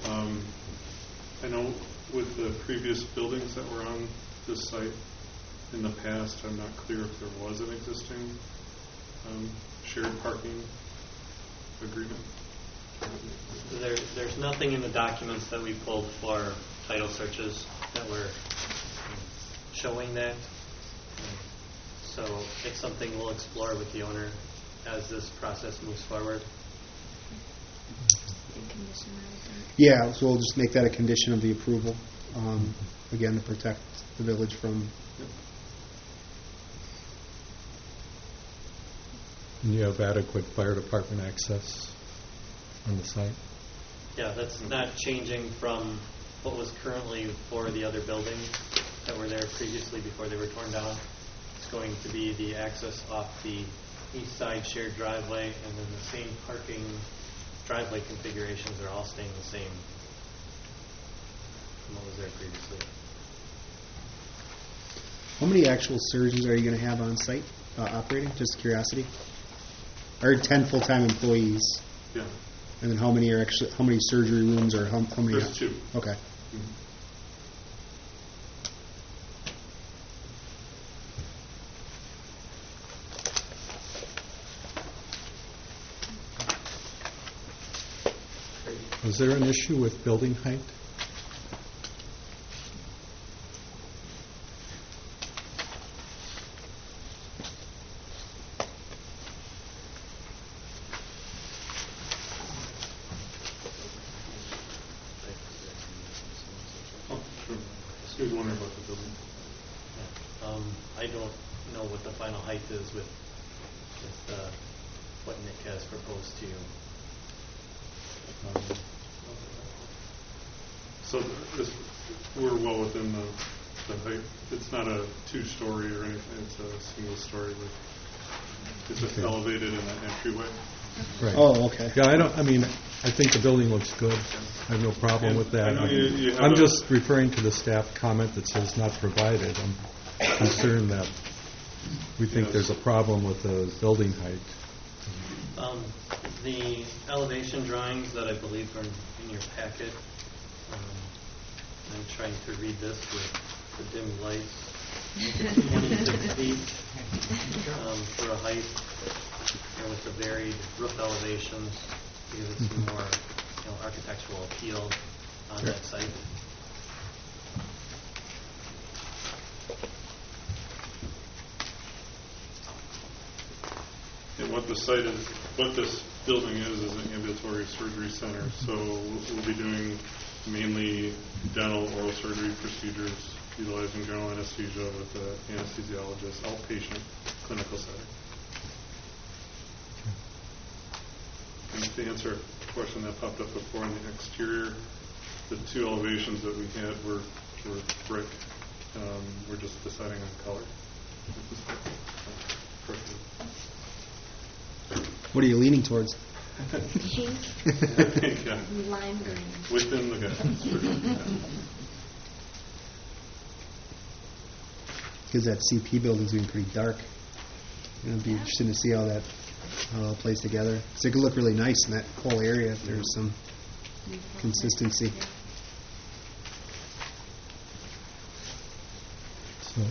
I know with the previous buildings that were on this site in the past, I'm not clear if there was an existing shared parking agreement. There's nothing in the documents that we pulled for title searches that were showing that. So it's something we'll explore with the owner as this process moves forward. Yeah, so we'll just make that a condition of the approval, again, to protect the village from... And you have adequate fire department access on the site? Yeah, that's not changing from what was currently for the other buildings that were there previously before they were torn down. It's going to be the access off the east side shared driveway, and then the same parking driveway configurations are all staying the same from what was there previously. How many actual surgeons are you going to have on site operating? Just curiosity. I heard 10 full-time employees. Yeah. And then how many surgery rooms, or how many? There's 2. Okay. Was there an issue with building height? Oh, sure. He was wondering about the building. I don't know what the final height is with what Nick has proposed to you. So we're well within the height. It's not a 2-story or anything. It's a single story with it's just elevated in the entryway. Right. Oh, okay. Yeah, I think the building looks good. I have no problem with that. I know you have I'm just referring to the staff comment that says not provided. I'm concerned that we think there's a problem with the building height. The elevation drawings that I believe are in your packet, I'm trying to read this with the dim lights. 26 feet for a height, and with the varied roof elevations, to give it some more architectural appeal on that site. And what the site is, what this building is an ambulatory surgery center. So we'll be doing mainly dental, oral surgery procedures, utilizing general anesthesia with the anesthesiologist, outpatient clinical setting. And to answer a question that popped up before on the exterior, the two elevations that we had were brick. We're just deciding on color. What are you leaning towards? Pink. Yeah. Lime green. Within the guidelines. Because that CP building's being pretty dark. It'll be interesting to see how that all plays together. Because it could look really nice in that whole area if there's some consistency. So,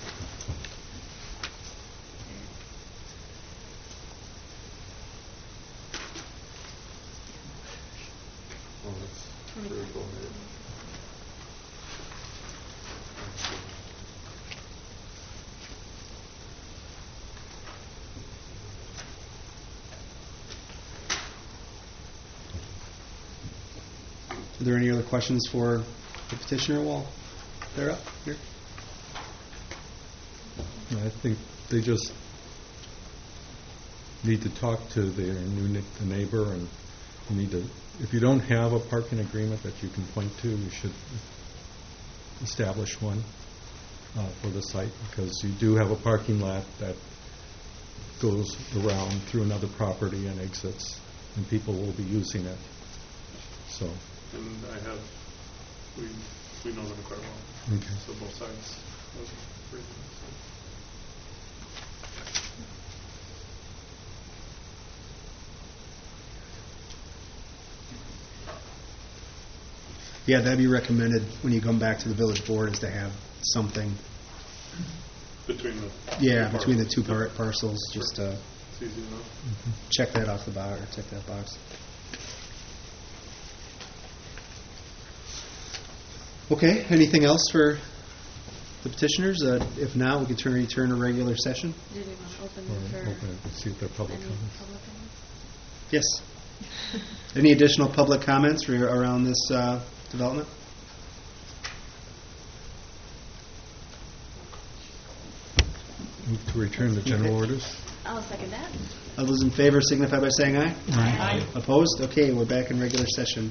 Are there any other questions for the petitioner while they're up here? I think they just need to talk to their the neighbor, and you need to. If you don't have a parking agreement that you can point to, you should establish one for the site, because you do have a parking lot that goes around through another property and exits, and people will be using it. So. And we know them quite well. Okay. So both sides. Yeah, that'd be recommended when you come back to the village board, is to have something. Between the two parcels. Sure. Just it's easy enough. check that off the box, or check that box. Okay, anything else for the petitioners? If not, we can return to regular session. Did we want to open Or them for open it to see if they're public any comments. public comments? Yes. Any additional public comments around this development? Move to return to general orders. I'll second that. All those in favor signify by saying aye. Aye. Opposed? Okay, we're back in regular session.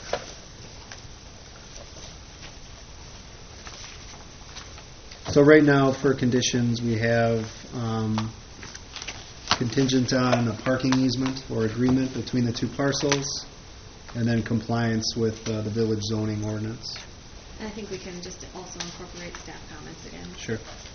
So right now, for conditions, we have contingent on a parking easement or agreement between the two parcels, and then compliance with the village zoning ordinance. And I think we can just also incorporate staff comments again. Sure.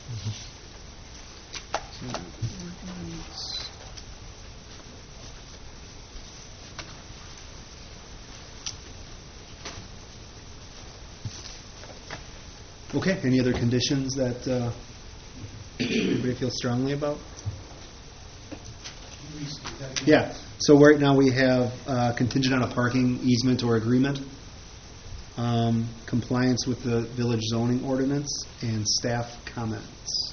Okay, any other conditions that everybody feels strongly about? Yeah, so right now we have contingent on a parking easement or agreement, compliance with the village zoning ordinance, and staff comments.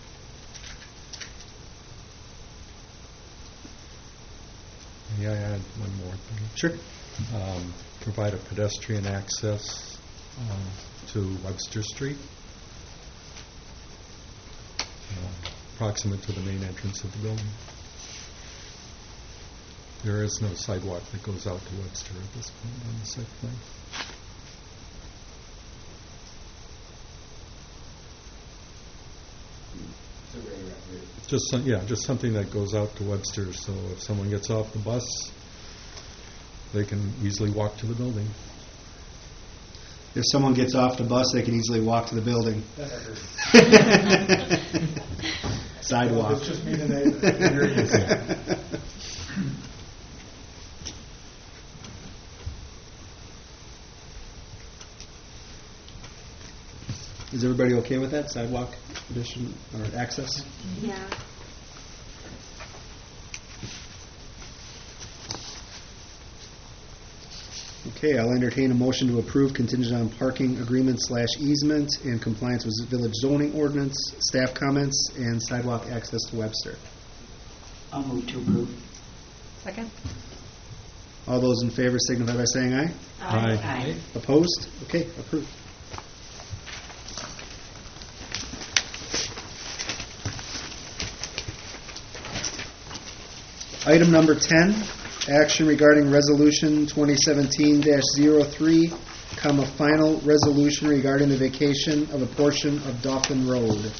May I add one more thing? Sure. Provide a pedestrian access to Webster Street, proximate to the main entrance of the building. There is no sidewalk that goes out to Webster at this point on the site plan. Just something that goes out to Webster, so if someone gets off the bus, they can easily walk to the building. If someone gets off the bus, they can easily walk to the building. Sidewalk. It's just me and the neighbor. Is everybody okay with that, sidewalk addition or access? Yeah. Okay, I'll entertain a motion to approve contingent on parking agreement / easement and compliance with village zoning ordinance, staff comments, and sidewalk access to Webster. I'll move to approve. Second? All those in favor signify by saying aye. Aye. Opposed? Okay, approved. Item number 10, action regarding resolution 2017-03, final resolution regarding the vacation of a portion of Dauphin Road.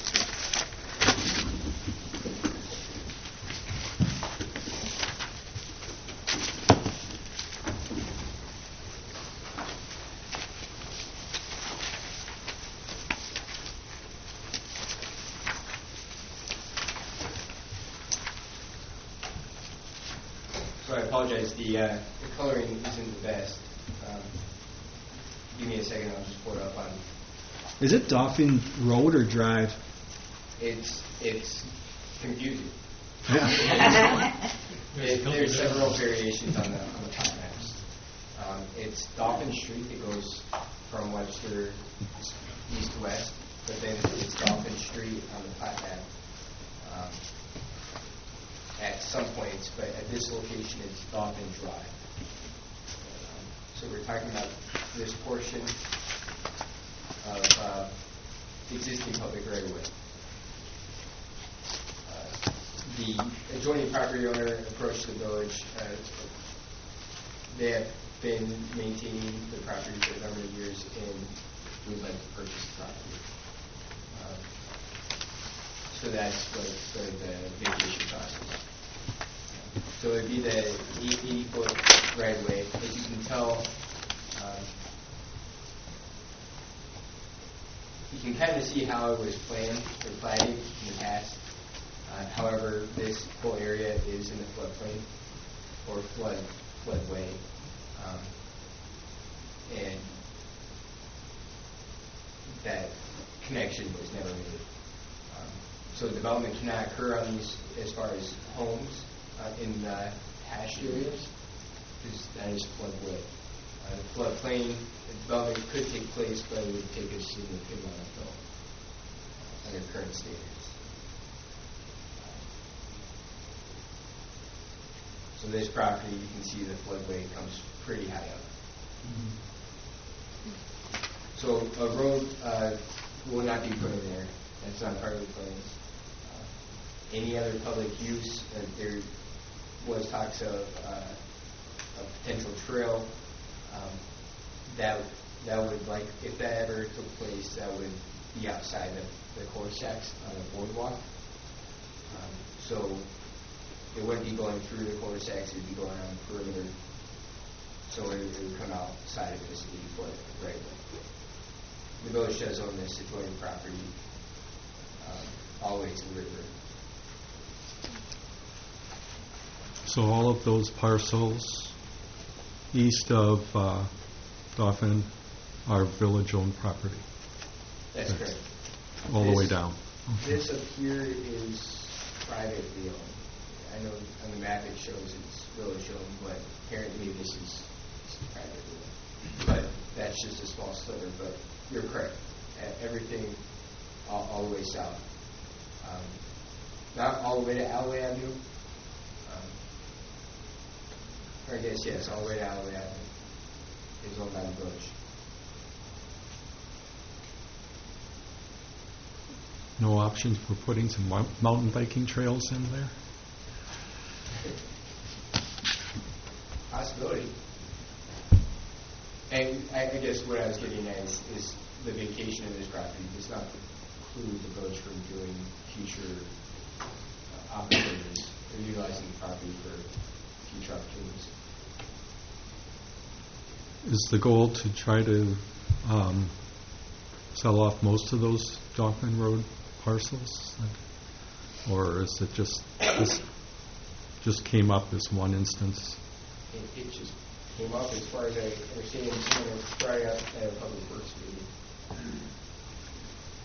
So I apologize, the coloring isn't the best. Give me a second, I'll just pull it up on. Is it Dauphin Road or Drive? It's confusing. Yeah. There's several variations on the top maps. It's Dauphin Street that goes from Webster east to west, but then it's Dauphin Street on the plat map. At some points, but at this location it's Dauphin Drive. So we're talking about this portion of existing public right-of-way. The adjoining property owner approached the village. They have been maintaining the property for a number of years, and we'd like to purchase the property. So that's what the vacation process. So it would be the 80-foot right-of-way. As you can tell, you can kind of see how it was planned or platted in the past. However, this whole area is in the floodplain or floodway, and that connection was never made. So development cannot occur on these as far as homes in hatched areas, because that is floodway. Floodplain development could take place, but it would take a significant amount of fill under current standards. So this property, you can see the floodway comes pretty high up. So a road will not be put in there. That's not part of the plans. Any other public use, there was talks of a potential trail that would, like, if that ever took place, that would be outside of the cul-de-sacs on the boardwalk. So it wouldn't be going through the cul-de-sacs, it would be going on the perimeter. So it would come outside of this 80-foot right away. The village does own this adjoining property all the way to the river. So all of those parcels east of Dauphin are village-owned property? That's correct. All the way down? This up here is privately owned. I know on the map it shows it's village-owned, but apparently this is privately owned. But that's just a small sliver, but you're correct. Everything all the way south. Not all the way to Alloway Avenue. Or I guess, yes, all the way to Alloway Avenue is owned by the village. No options for putting some mountain biking trails in there? Possibility. And I guess what I was getting at is the vacation of this property does not preclude the village from doing future opportunities or utilizing the property for future opportunities. Is the goal to try to sell off most of those Dauphin Road parcels? Or is it just came up as one instance? It just came up, as far as I understand, someone brought it up at a public works meeting.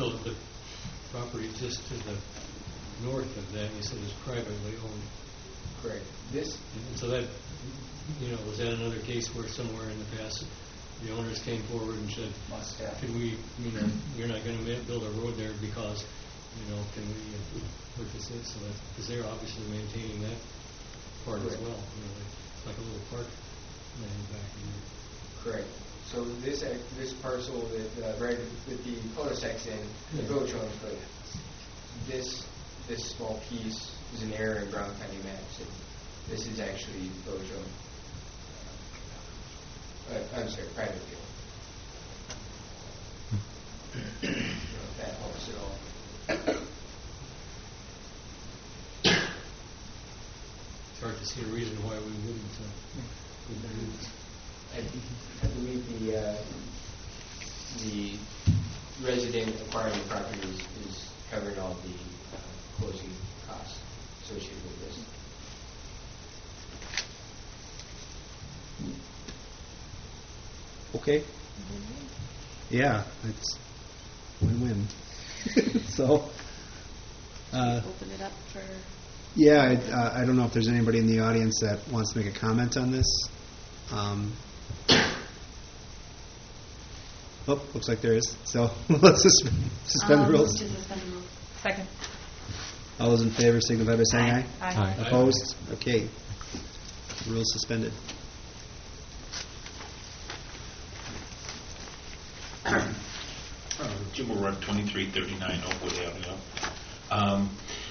So the property just to the north of that, you said is privately owned. Correct. This, And so that, was that another case where somewhere in the past, the owners came forward and said, must have. can we, you're not going to build a road there because, can we purchase it? So that, because they're obviously maintaining that part as well. It's like a little park land back in there. Correct. So this parcel that right with the cul-de-sacs in, the village owns, but this small piece is an error in Brown County maps. This is actually village owned. I'm sorry, privately owned. If that helps at all. It's hard to see a reason why we wouldn't. I believe the resident acquiring the property is covering all the closing costs associated with this. Okay. Yeah, it's win-win. So, Open it up for... yeah, I don't know if there's anybody in the audience that wants to make a comment on this. Looks like there is. So let's suspend the rules. To suspend the rules. Second. All those in favor signify by saying aye. Aye. Opposed? Okay. Rules suspended. Jim O'Rourke, 2339 Oakwood Avenue.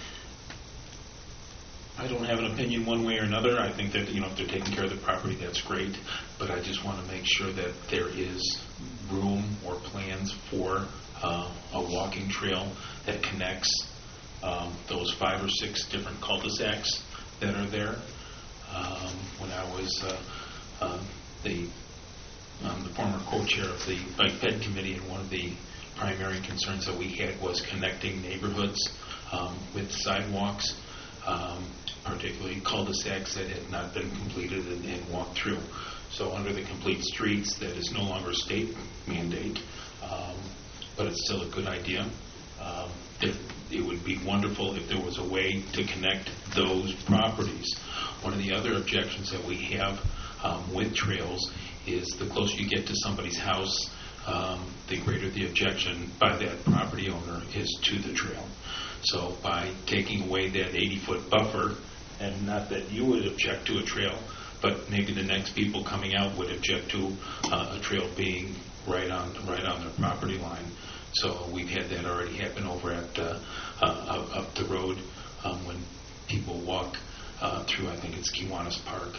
I don't have an opinion one way or another. I think that, if they're taking care of the property, that's great. But I just want to make sure that there is room or plans for a walking trail that connects those 5 or 6 different cul-de-sacs that are there. When I was the former co-chair of the Bike Ped Committee, and one of the primary concerns that we had was connecting neighborhoods with sidewalks, particularly cul-de-sacs that had not been completed and walked through. So under the Complete Streets, that is no longer a state mandate, but it's still a good idea. It would be wonderful if there was a way to connect those properties. One of the other objections that we have with trails is the closer you get to somebody's house, the greater the objection by that property owner is to the trail. So by taking away that 80-foot buffer, and not that you would object to a trail, but maybe the next people coming out would object to a trail being right on their property line. So we've had that already happen over at up the road when people walk through, I think it's Kiwanis Park,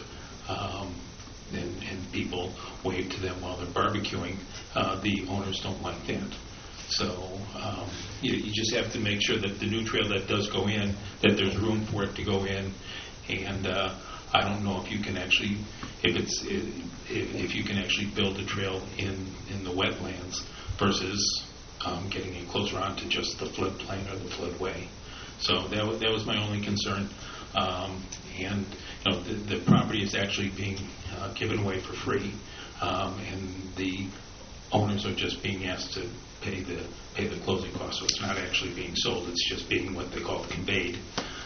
and people wave to them while they're barbecuing. The owners don't like that. So you just have to make sure that the new trail that does go in, that there's room for it to go in. And I don't know if you can actually, if you can actually build a trail in the wetlands versus getting it closer on to just the floodplain or the floodway. So that was my only concern. And the property is actually being given away for free, and the owners are just being asked to pay the closing costs. So it's not actually being sold; it's just being what they call conveyed,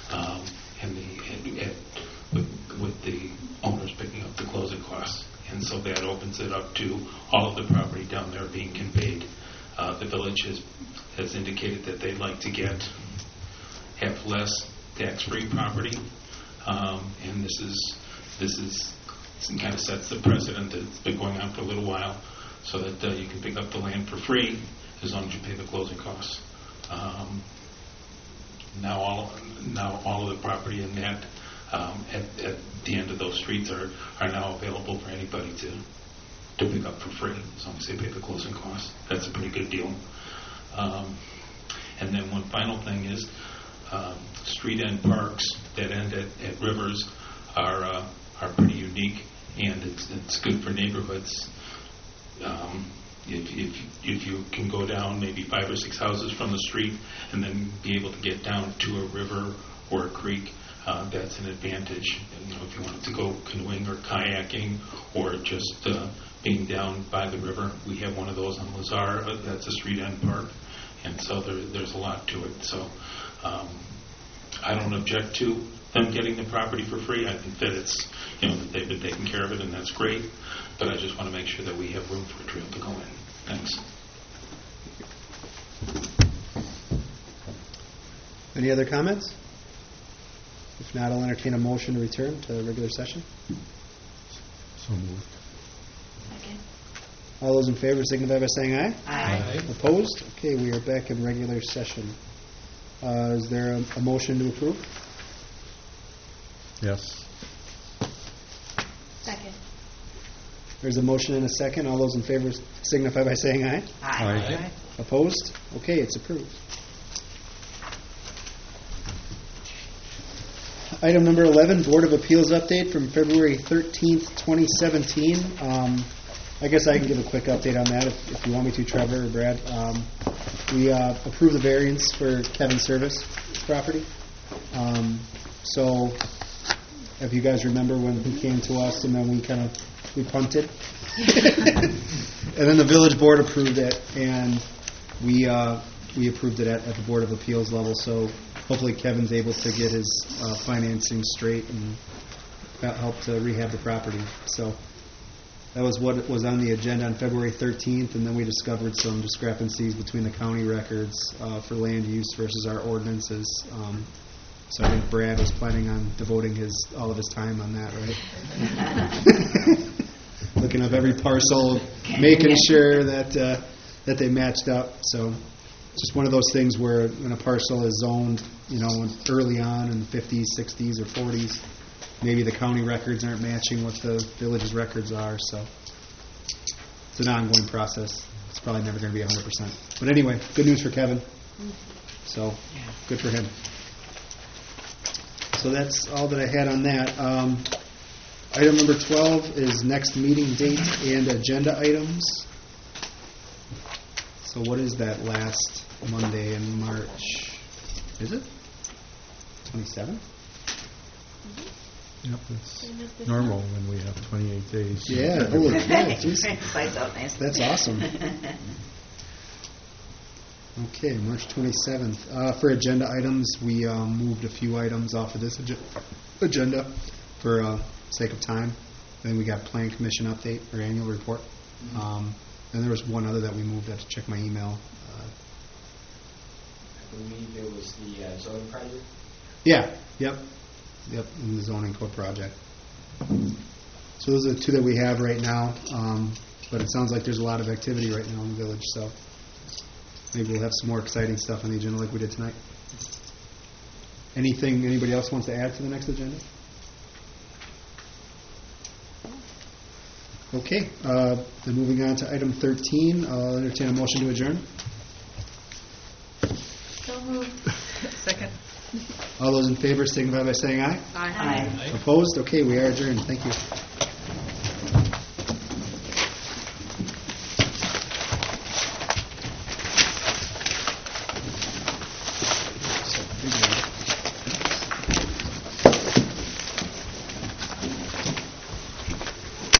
with the owners picking up the closing costs. And so that opens it up to all of the property down there being conveyed. The village has indicated that they'd like to have less tax-free property, and this kind of sets the precedent that's been going on for a little while, so that you can pick up the land for free as long as you pay the closing costs. Now all of the property in that at the end of those streets are now available for anybody to pick up for free as long as they pay the closing costs. That's a pretty good deal. And then one final thing is street end parks that end at rivers are pretty unique, and it's good for neighborhoods. If you can go down maybe 5 or 6 houses from the street and then be able to get down to a river or a creek, that's an advantage. You know, if you wanted to go canoeing or kayaking or just being down by the river, we have one of those on Lazar. That's a street end park, and so there's a lot to it. So I don't object to them getting the property for free. I think that it's, you know, that they've been taking care of it, and that's great. But I just want to make sure that we have room for a trail to go in. Thanks. Any other comments? If not, I'll entertain a motion to return to regular session. So moved. Second. All those in favor signify by saying aye. Aye. Opposed? Okay, we are back in regular session. Is there a motion to approve? Yes. Second. There's a motion and a second. All those in favor signify by saying aye. Aye. Opposed? Okay, it's approved. Item number 11, Board of Appeals update from February 13th, 2017. I guess I can give a quick update on that if you want me to, Trevor or Brad. We approved the variance for Kevin Service property. So if you guys remember when he came to us and then we punted. And then the village board approved it, and we approved it at the Board of Appeals level. So hopefully Kevin's able to get his financing straight and help to rehab the property. So that was what was on the agenda on February 13th, and then we discovered some discrepancies between the county records for land use versus our ordinances. So I think Brad was planning on devoting all of his time on that, right? Looking up every parcel, making sure that they matched up. So just one of those things where when a parcel is zoned, early on in the 50s, 60s, or 40s, maybe the county records aren't matching what the village's records are. So it's an ongoing process. It's probably never going to be 100%. But anyway, good news for Kevin. So good for him. So that's all that I had on that. Item number 12 is next meeting date and agenda items. So what is that last Monday in March? Is it 27th? Yep, it's normal when we have 28 days. Yeah, holy cow, geez. Slides out nice. That's awesome. Okay, March 27th. For agenda items, we moved a few items off of this agenda for sake of time. Then we got Plan Commission update, or annual report. And there was one other that we moved. I have to check my email. I believe it was the zoning project. Yeah, yep, in the zoning code project. So those are the two that we have right now. But it sounds like there's a lot of activity right now in the village, so maybe we'll have some more exciting stuff on the agenda like we did tonight. Anything anybody else wants to add to the next agenda? Okay, then moving on to item 13, I'll entertain a motion to adjourn. So moved. Second. All those in favor signify by saying aye. Aye. Opposed? Okay, we are adjourned. Thank you.